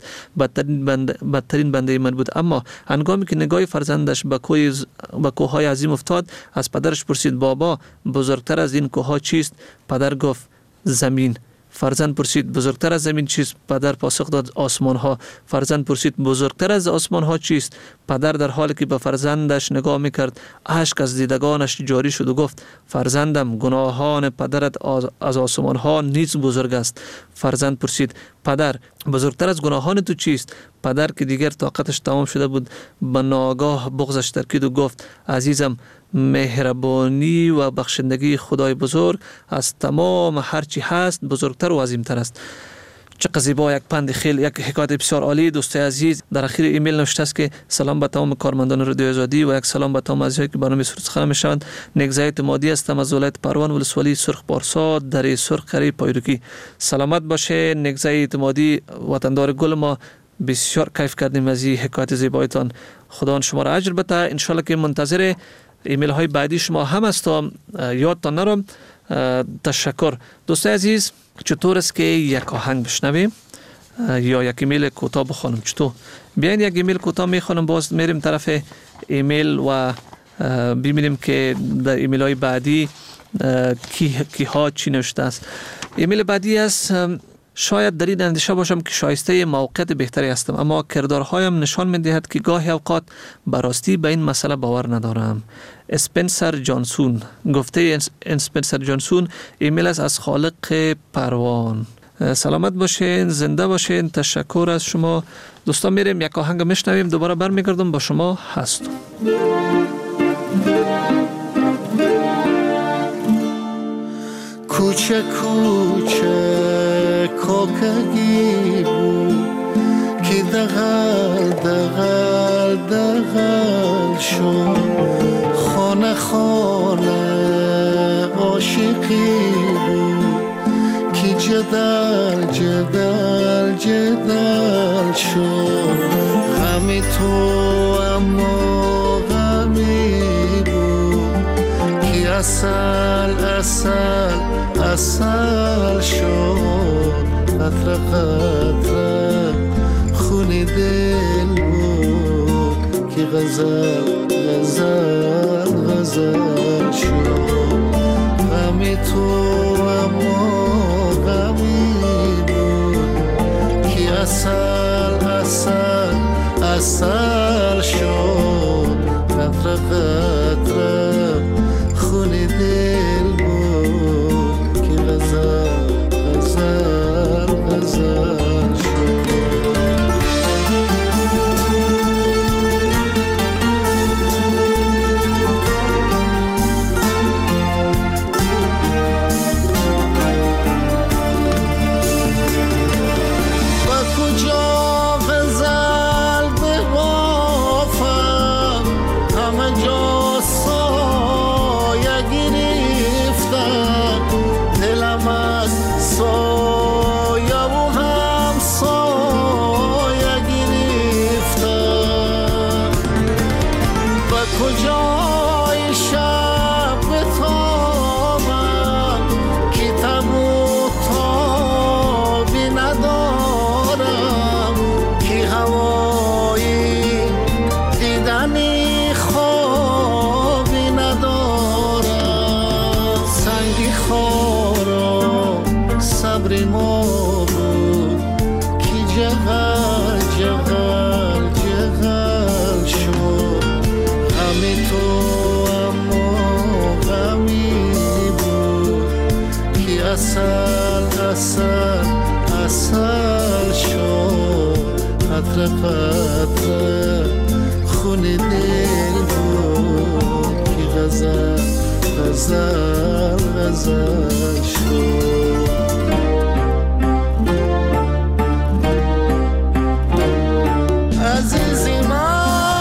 بدترین بنده من بود، اما هنگامی که نگاه فرزندش به کوههای عظیم افتاد از پدرش پرسید: بابا، بزرگتر از این کوهها چیست؟ پدر گفت: زمین. فرزند پرسید: بزرگتر از زمین چیست؟ پدر پاسخ داد: آسمان ها. فرزند پرسید: بزرگتر از آسمان ها چیست؟ پدر در حالی که به فرزندش نگاه میکرد اشک از دیدگانش جاری شد و گفت: فرزندم، گناهان پدرت از آسمان ها نیز بزرگ است. فرزند پرسید: پدر، بزرگتر از گناهان تو چیست؟ پدر که دیگر طاقتش تمام شده بود به ناگاه بغضش ترکید و گفت: عزیزم، مهربانی و بخشندگی خدای بزرگ از تمام هرچی هست بزرگتر و عظیمتر است. چقدر زیبا، یک پند خیلی، یک حکایت بسیار عالی. دوستای عزیز، در اخیر ایمیل نوشته است که سلام به تمام کارمندان رادیو آزادی و یک سلام به تمام عزیزانی که برنامه سرود سخن میشوند. نگزای اعتمادی هستم از ولایت پروان، ولسوالی سرخ پارسا، در سرخ قری پایروکی. سلامت باشه نگزای اعتمادی، وطندار گل ما. بسیار کیف کردیم از این حکایت زیبایتان. خدا شما را اجر بده. ان شاء الله که منتظر ایمیل های بعدی شما هم هستم. یادتان نرم. تشکر. دوستای عزیز، چطور است که یک آهنگ بشنویم یا یک ایمیل کوتاه بخونم؟ چطور؟ بیاین یک ایمیل کوتاه میخونم، باز میریم طرف ایمیل و ببینیم که در ایمیل های بعدی کی ها چی نوشته است. ایمیل بعدی است شاید در این اندیشه باشم که شایسته موقعیت بهتری هستم، اما کردارهایم نشان می‌دهد که گاهی اوقات براستی به این مسئله باور ندارم. اسپنسر جانسون گفته اسپنسر جانسون ایمیل است از خالق پروان. سلامت باشین، زنده باشین. تشکر از شما دوستان. میریم یک آهنگ میشنویم، دوباره برمیگردم با شما هستم. کوچه کوچه کوکگی بود که دغل دغل دغل شد، خانه خانه عاشقی بود که جدل جدل جدل شد. غمی تو اما غمی بود که اصل اصل اصل شد. قطره قطره خونی دل بود که غزل غزل غزل شد. غمی تو اما غمی بود که اصل اصل اصل شد. قطره قطره خونی دل بود که غزل غزل غزل شد. اصل شد. قطره قطره خونی دل بود که غزل غزل غزل شد. عزیزی من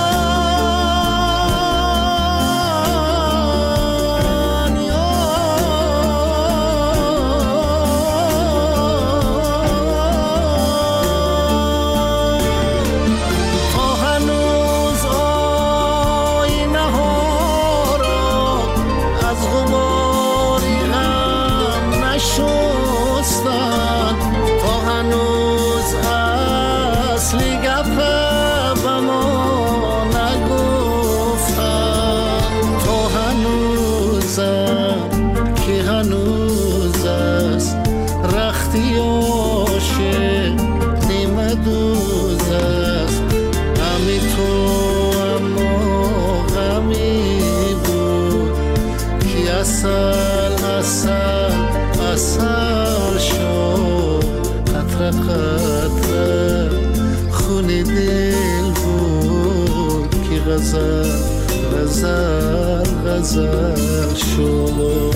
اصل اصل اصل شد. قطره قطره خونی دل بود که غزل غزل غزل شد.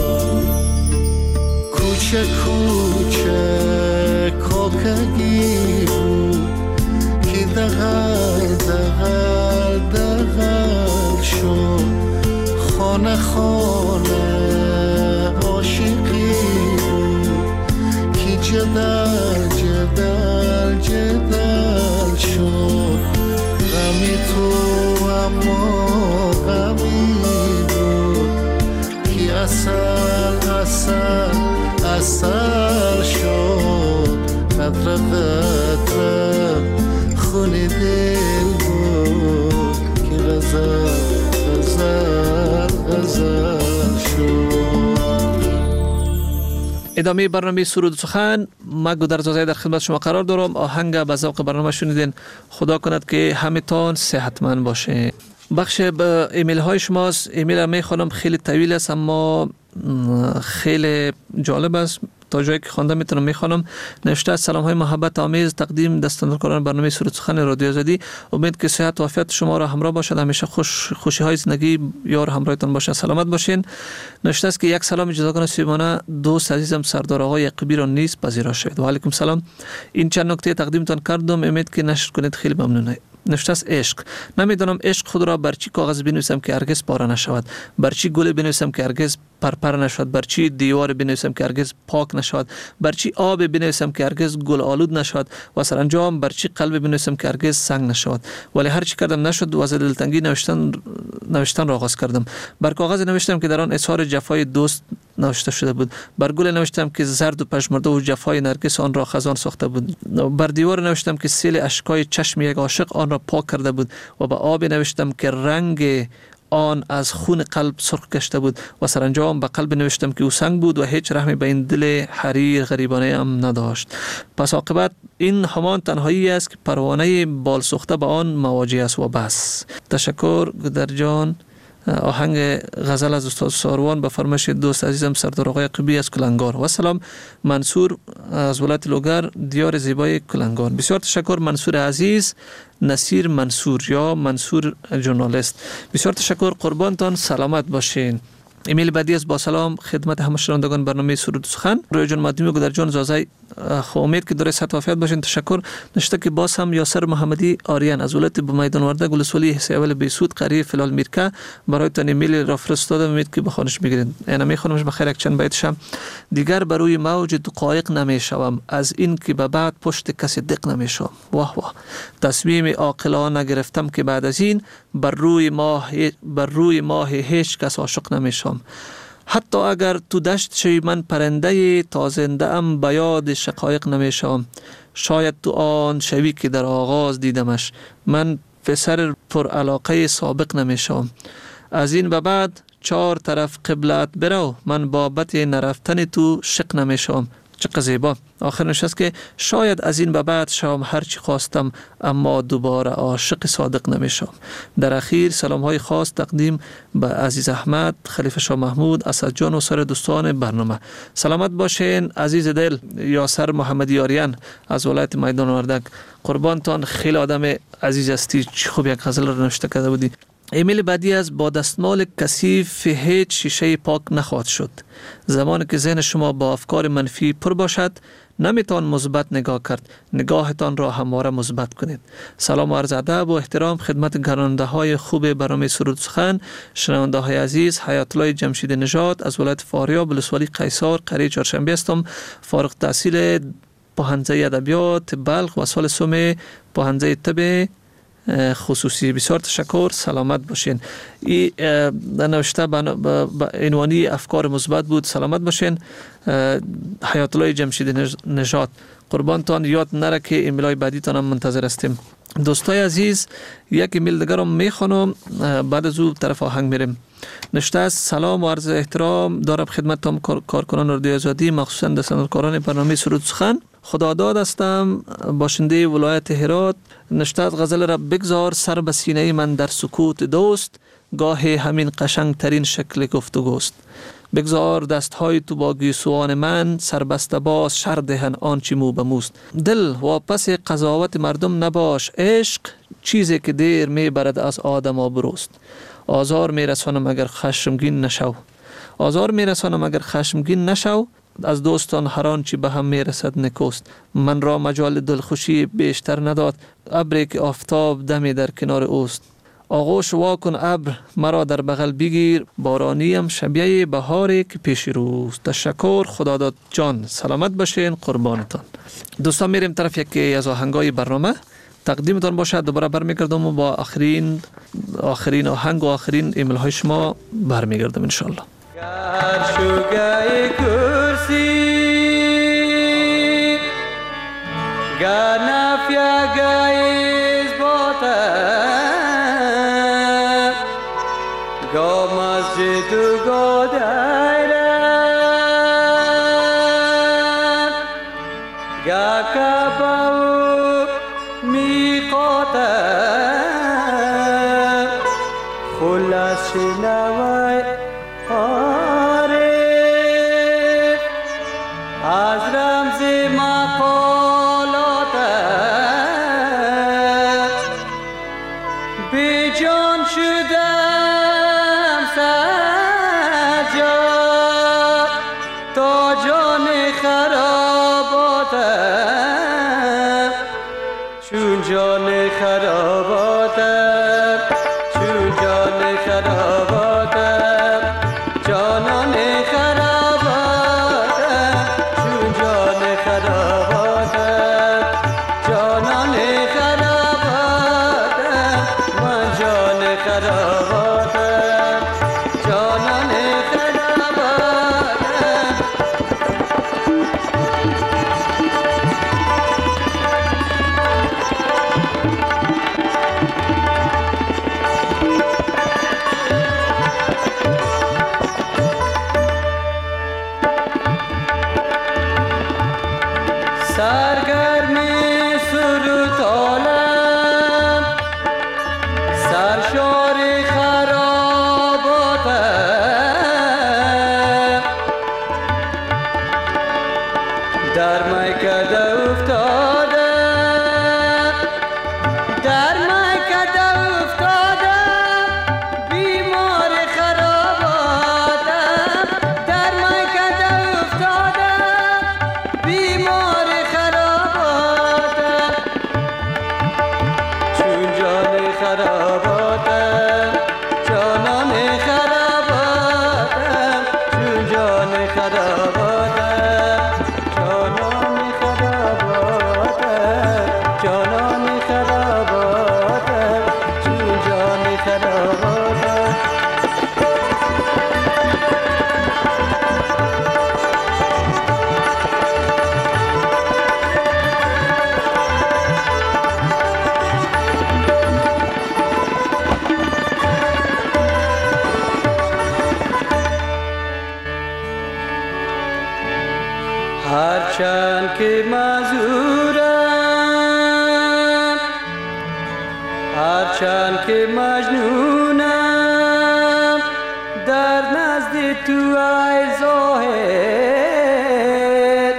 کوچه کوچه کوکگی بود که دغل دغل دغل شد. خانه خانه عاشقی بود که جدل جدل جدل شد. غمی تو اما غمی بود که اصل اصل اصل شد. قطره قطره خونی دل بود که غزل غزل غزل شد. ادامه برنامه سرود سخن ما گودرزاده در خدمت شما قرار دارم. آهنگ به ذوق برنامه شنیدین. خدا کند که همتان صحتمند باشه. بخش ایمیل های شماست. ایمیل می خوانم، خیلی طویل است اما خیلی جالب است. تا جایی که خوانده میتونم میخوانم. نوشته است: سلام های محبت آمیز تقدیم دستاندرکاران برنامه سرود سخن رادیو آزادی. امید که صحت و عافیت شما را همراه باشد. همیشه خوشی های زندگی یار همراهتان باشه. سلامت باشین. نوشته است که یک سلام جداگانه سیمانه دوست عزیزم سردار آقای یعقوبی را نیز پذیرا شوید. و علیکم سلام. این چند نکته تقدیمتان کردم، امید که نشر کنید. خیلی ممنونم. نوشته است: عشق. نمیدانم عشق خود را بر چی کاغذ بنویسم که هرگز پاره نشود، بر چی گل بنویسم که هرگز پرپر نشود، بر چی دیوار بنویسم که هرگز پاک نشود، بر چی آب بنویسم که هرگز گل آلود نشود و سرانجام بر چی قلب بنویسم که هرگز سنگ نشود. ولی هر چی کردم نشد و از دلتنگی نوشتن را آغاز کردم. بر کاغذ نوشتم که در آن اظهار جفای دوست نوشته شده بود. بر گل نوشتم که زرد و پژمرده و جفای نرگس آن را خزان ساخته بود. بر دیوار نوشتم که سیل اشکای چشم یک عاشق آن را پاک کرده بود. و به آب نوشتم که رنگ آن از خون قلب سرخ گشته بود. و سرانجام به قلب نوشتم که او سنگ بود و هیچ رحمی به این دل حریر غریبانه ام نداشت. پس عاقبت این همان تنهایی است که پروانه بال سوخته به آن مواجه است و بس. تشکر گودرجان. آهنگ غزل از استاد ساروان به فرمایش دوست عزیزم سردار آقای یعقوبی از کلنگار. و سلام منصور از ولایت لوگر دیار زیبای کلنگار. بسیار تشکر منصور عزیز. نصیر منصور یا منصور ژورنالیست. بسیار تشکر، قربانتان، سلامت باشین. ایمیل بعدی از با سلام خدمت همه شنوندگان برنامه سرود سخن. روی جان مادمی گودرجان زازای امید که داره صحت و عافیت باشین. تشکر. نشته که باز هم یاسر محمدی آریان از ولایت میدان ورده گلسولی حصه اول بیسود قریه فلال میرکه برایتان ایمیل را فرستادم. امید که بخونش بگیرید. انا میخونمش بخیر یک چند بیتشم. دیگر بر روی موج دقایق نمیشوم، از این که به بعد پشت کسی دق نمیشوم. واه واه. تصمیم عاقلانه گرفتم که بعد از این بر روی ماه هیچ کس عاشق نمیشم. حتی اگر تو دشت شوی من پرنده تازنده ام به یاد شقایق نمیشم. شاید تو آن شوی که در آغاز دیدمش، من پسر پر علاقه سابق نمیشم. از این به بعد 4 طرف قبلت برو، من بابت نرفتن تو شق نمیشم. چقدر زیبا. آخر نشست که شاید از این به بعد شام هر چی خواستم اما دوباره عاشق صادق نمیشم. در اخیر سلام های خاص تقدیم به عزیز احمد، خلیفه شاه محمود، اسد جان و سایر دوستان برنامه. سلامت باشین عزیز دل. یاسر محمدی آریان از ولایت میدان وردک. قربانتان، خیلی آدم عزیز هستی. چه خوب یک غزل رو نوشته کرده بودی. ایمیل بعدی از با دستمال کثیف هیچ شیشه پاک نخواهد شد. زمانی که ذهن شما با افکار منفی پر باشد نمیتوان مثبت نگاه کرد. نگاهتان را همواره مثبت کنید. سلام و عرض ادب و احترام خدمت گراننده های خوب برنامه سرود سخن، شنونده های عزیز. حیات الله جمشید نژاد از ولایت فاریاب ولسوالی قیصر قریه چهارشنبه هستم. فارغ التحصیل پوهنځی ادبیات بلخ و سال سوم پوهنځی طب خصوصی. بسیار تشکر، سلامت باشین. این نوشته به عنوانی افکار مثبت بود. سلامت باشین. حیات الله جمشید نژاد. قربانتان، یاد نره که ایمیلای بعدی تان هم منتظر هستیم. دوستای عزیز، یک ایمیل دیگر هم میخوانم، بعد از او طرف آهنگ میریم. نوشته است: سلام و عرض احترام دارم خدمت تمام کارکنان رادیو آزادی، مخصوصا دستاندرکاران برنامه سرود سخن. خداداد هستم، باشنده ولایت هرات. نوشته است: غزل را بگذار سر به سینه من در سکوت دوست، گاهی همین قشنگ ترین شکل گفتگوست. بگذار دستهای تو با گیسوان من، سربسته باز شر دهن آنچه مو به موست. دل واپس قضاوت مردم نباش، عشق چیزی که دیر میبرد از آدم آبروست. آزار میرسانم اگر خشمگین نشو، از دوستان هر آنچه به هم میرسد نکوست. من را مجال دلخوشی بیشتر نداد، ابری که آفتاب دمی در کنار اوست. آغوش واکن ابر مرا در بغل بگیر، بارانیم شبیه بهاری که پیش روست. تشکر، خداداد جان. سلامت باشین، قربانتان. دوستان، میریم طرف یکی از آهنگای برنامه تقدیمتان باشد. دوباره برمیگردم و با آخرین آهنگ و آخرین ایمیل های شما برمیگردم انشالله. شوگای کرسی گانافیا گایز باتا گو مسجد گو دایره گکبو میقاته خلاص شنوی عارف از رمز مقالات بی جان شدم سجا تا جان خراباتم چون جان خراباتم چون جان خراباتم جانان خراباتم چون جان خراباتم جانان خراباتم من جان خراباتم جانان خراباتم سرگرمی سروتالم سرشار خراباتم در میکده افتادم در میکده افتادم بیمار خراباتم در میکده افتادم بیمار خراباتم چون جان خراباتم جانان خراباتم چون جان خراباتم جانان خراباتم جانان خراباتم چون جان خراباتم هرچند که معذورم هرچند که مجنونم در نزد تو ای زاهد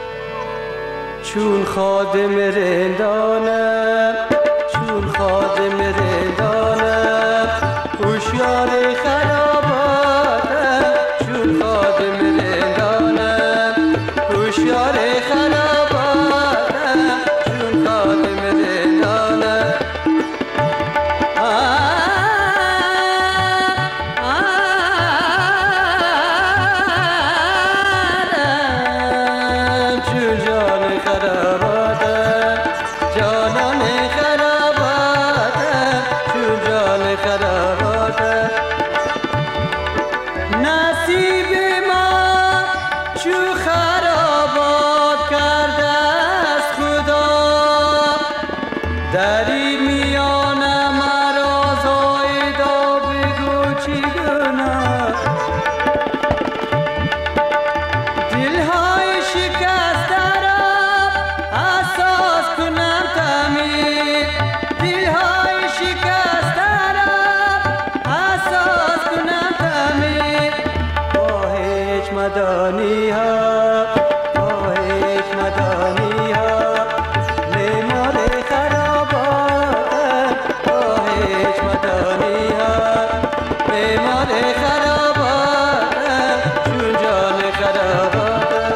چون خادم رندانم چون خادم رندانم هوشیار خراباتم چون خادم رندانم هوشیار خراباتم چون خادم رندانم چون جان خراباتم جانان خراباتم چون جان خراباتم نصیب ما چو خرابات کرده است خدا در این میانه مرا زایدا بگو چی گناه دلهای شکسته را احساس کنم تعمیر دلهای شکسته را احساس کنم تعمیر با هیچ مدانی ها با هیچ مدانی ها معمار خراباتم با هیچ مدانی ها معمار خراباتم چون جان خراباتم.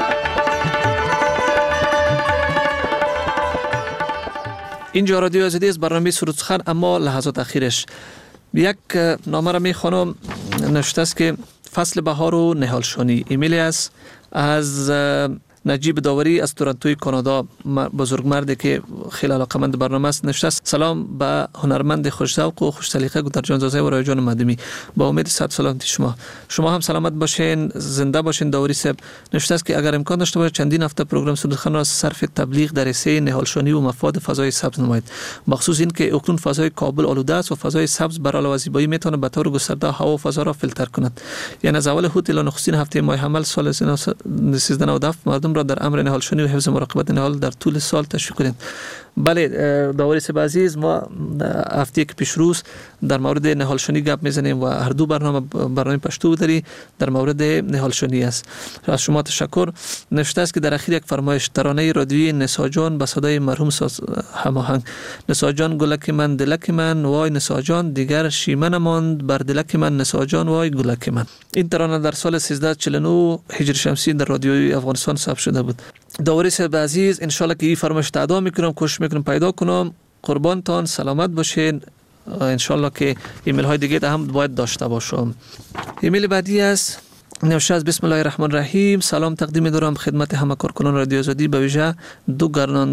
اینجا رادیو آزادی از برنامه سرود سخن، اما لحظات اخیرش یک نامه را میخوانم. نوشته است که فصل بهار و نهالشانی. ایمیلی است از نجیب داوری از تورنتوی کانادا، بزرگمردی که خیلی علاقمند برنامه است. نوشته است سلام به هنرمند خوش‌ذوق و خوش سلیقه گودر جان زاده و رایجان مدمی، با امید صحت سلامتی شما هم سلامت باشین، زنده باشین. داوری صاحب نوشته است که اگر امکان داشته باشه چندین هفته پروگرام سرودخوان را صرف تبلیغ در حصه نهالشانی و مفاد فضای سبز نمایید، مخصوص این که اکنون فضای کابل آلوده است و فضای سبز برای علاوه زیبایی میتونه به طور گسترده هوا و فضا را فیلتر کند. یعنی از اول هوت الی نخستین هفته ماه حمل سال 1397 مردم را در امر نهالشنی و حفظ مراقبت نهال در طول سال تشویق کنید. بله داوری صاحب عزیز، ما هفته که پیش روز در مورد نهالشنی گپ میزنیم و هر دو برنامه پشتو داری در مورد نهالشنی است. از شما تشکر. نوشته است که در اخیر یک فرمایش ترانه رادیویی نساجان به صدای مرحوم هماهنگ: نساجان گلک من دلک من وای نساجان، دیگر شیمه نماند بر دلک من نساجان وای گلک من. این ترانه در سال 1349 هجری شمسی در رادیوی افغانستان ثبت شده بود. داوری صاحب عزیز، ان شاء الله که این فرمایش ادا میکنم، کوشش میکنم پیدا کنم. قربانتان، سلامت باشین. ان شاء الله که ایمیل های دیگه هم باید داشته باشم. ایمیل بعدی است نوشته از بسم الله الرحمن الرحیم. سلام تقدیم دارم خدمت همه کارکنان رادیو آزادی، به ویژه دو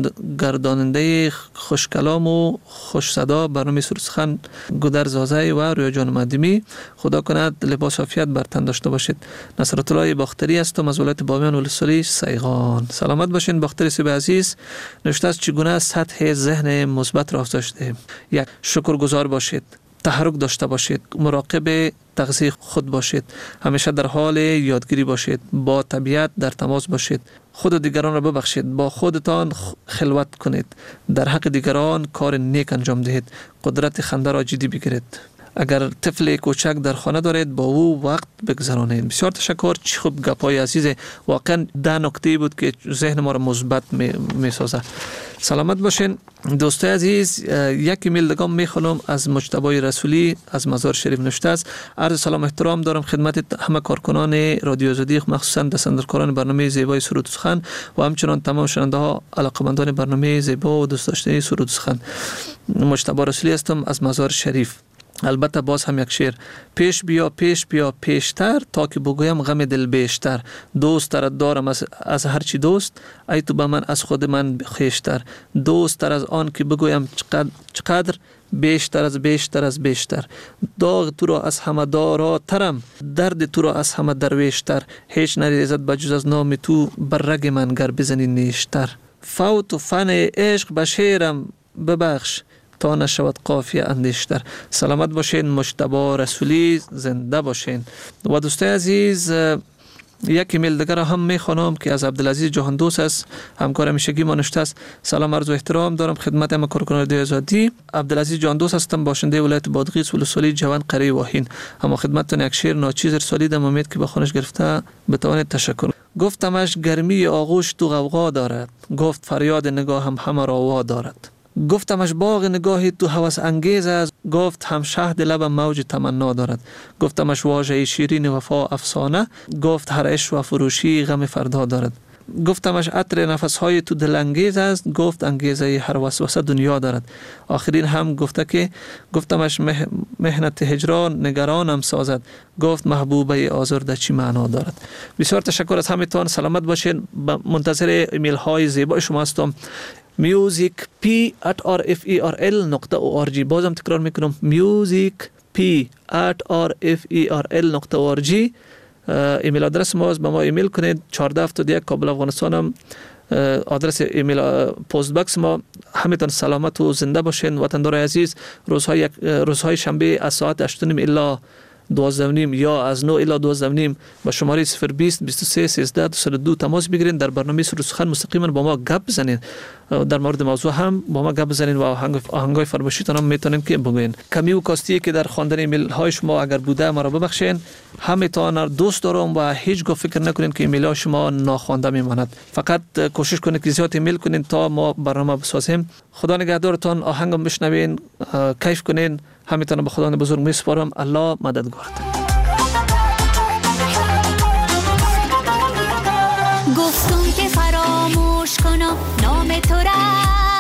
گرداننده خوشکلام و خوش صدا برنامه سرودسخن گودر زازه و رویا جان مدیمی. خدا کند لباس عافیت بر تن داشته باشید. نصرت الله باختری هستم از ولایت بامیان ولسوالی سیغان. سلامت باشین باختری صاحب عزیز. نوشته است چگونه سطح ذهن مثبت را افزایش دهیم؟ یک، شکرگزار باشید، تحرک داشته باشید، مراقب تغذیه خود باشید، همیشه در حال یادگیری باشید، با طبیعت در تماس باشید، خود و دیگران را ببخشید، با خودتان خلوت کنید، در حق دیگران کار نیک انجام دهید، قدرت خنده را جدی بگیرید. اگر طفل کوچک در خانه دارید با او وقت بگذرانید. بسیار تشکر. چه خوب گپای عزیز، واقعا 10 نکته بود که ذهن ما را مثبت میسازه. سلامت باشین دوستای عزیز. یک ایمیل دیگه میخونم از مجتبی رسولی از مزار شریف. نوشته است: عرض سلام احترام دارم خدمت همه کارکنان رادیو آزادی، مخصوصا دستاندرکاران برنامه زیبای سرود سخن و همچنان تمام شنونده ها علاقه‌مندان برنامه زیبا و دوست داشتنی سرود سخن. مجتبی رسولی هستم از مزار شریف. البته باز هم یک شعر: پیش بیا پیشتر تا که بگویم غم دل بیشتر، دوست تر دارم از هرچی دوست، ای تو به من از خود من خیشتر، دوست تر از آن که بگویم چقدر، بیشتر از بیشتر، داغ تو را از همه داراترم، درد تو را از همه درویشتر، هیچ نریزد بجز از نام تو بر رگ من گر بزنی نیشتر، فوت و فن عشق به شعرم ببخش تا نشود قافیه اندیشتر. سلامت باشین مجتبی رسولی، زنده باشین. و دوستای عزیز یک ایمیل دیگر هم میخوانم که از عبدالعزیز جهاندوست است، همکار همیشگی ما. نوشته است: سلام عرض و احترام دارم خدمت همه کارکنان رادیو آزادی. عبدالعزیز جهاندوست هستم، باشنده ولایت بادغیس ولسوالی جوان قریه واهین. اما خدمتتون یک شعر ناچیز ارسالی دم، امید که به خونش گرفته بتوانید. تشکر. گفتمش گرمی آغوش تو غوغا دارد، گفت فریاد نگاه همه را وا دارد. گفتمش باغ نگاهی تو هوس انگیز است، گفت هم شهد لب موج تمنا دارد. گفتمش واژه شیرین وفا افسانه، گفت هر عشق و فروشی غم فردا دارد. گفتمش عطر نفسهای تو دل انگیز است، گفت انگیزه هر وسوسه دنیا دارد. آخرین هم گفته که گفتمش مهنت هجران نگرانم سازد، گفت محبوبه آزرده چی معنا دارد. بسیار تشکر از همتون. سلامت باشین. منتظر ایمیل های زیبای شما هستم. musicp@rferl.org. بازم تکرار میکنم musicp@rferl.org. ایمیل آدرس ما است، به ما ایمیل کنید. 1471 کابل افغانستان هم آدرس ایمیل پست باکس ما. همتون سلامت و زنده باشین وطندار عزیز. روزهای شنبه از ساعت 8:30 الی 12:30 یا از 9 الی 12:30 با شماره 020 23 13 202 تماس بگیرید. در برنامه سرود سخن مستقیما با ما گپ بزنید، در مورد موضوع هم با ما گپ بزنید و آهنگای فرمایشیتون هم میتونیم که بگوین. کمی و کاستی که در خواندن ایمیل های شما اگر بوده ما را ببخشید. همتون دوست دارم و هیچگاه فکر نکنید که ایمیل های شما ناخوانده میماند. فقط کوشش کنید که زیاد ایمیل کنید تا ما برنامه بسازیم. خدا نگهدارتان. آهنگم بشنوین، کیف کنین. همتون به خدا بزرگ میسپارم. الله مددگار. گفتم که فراموش کنم نام تو را،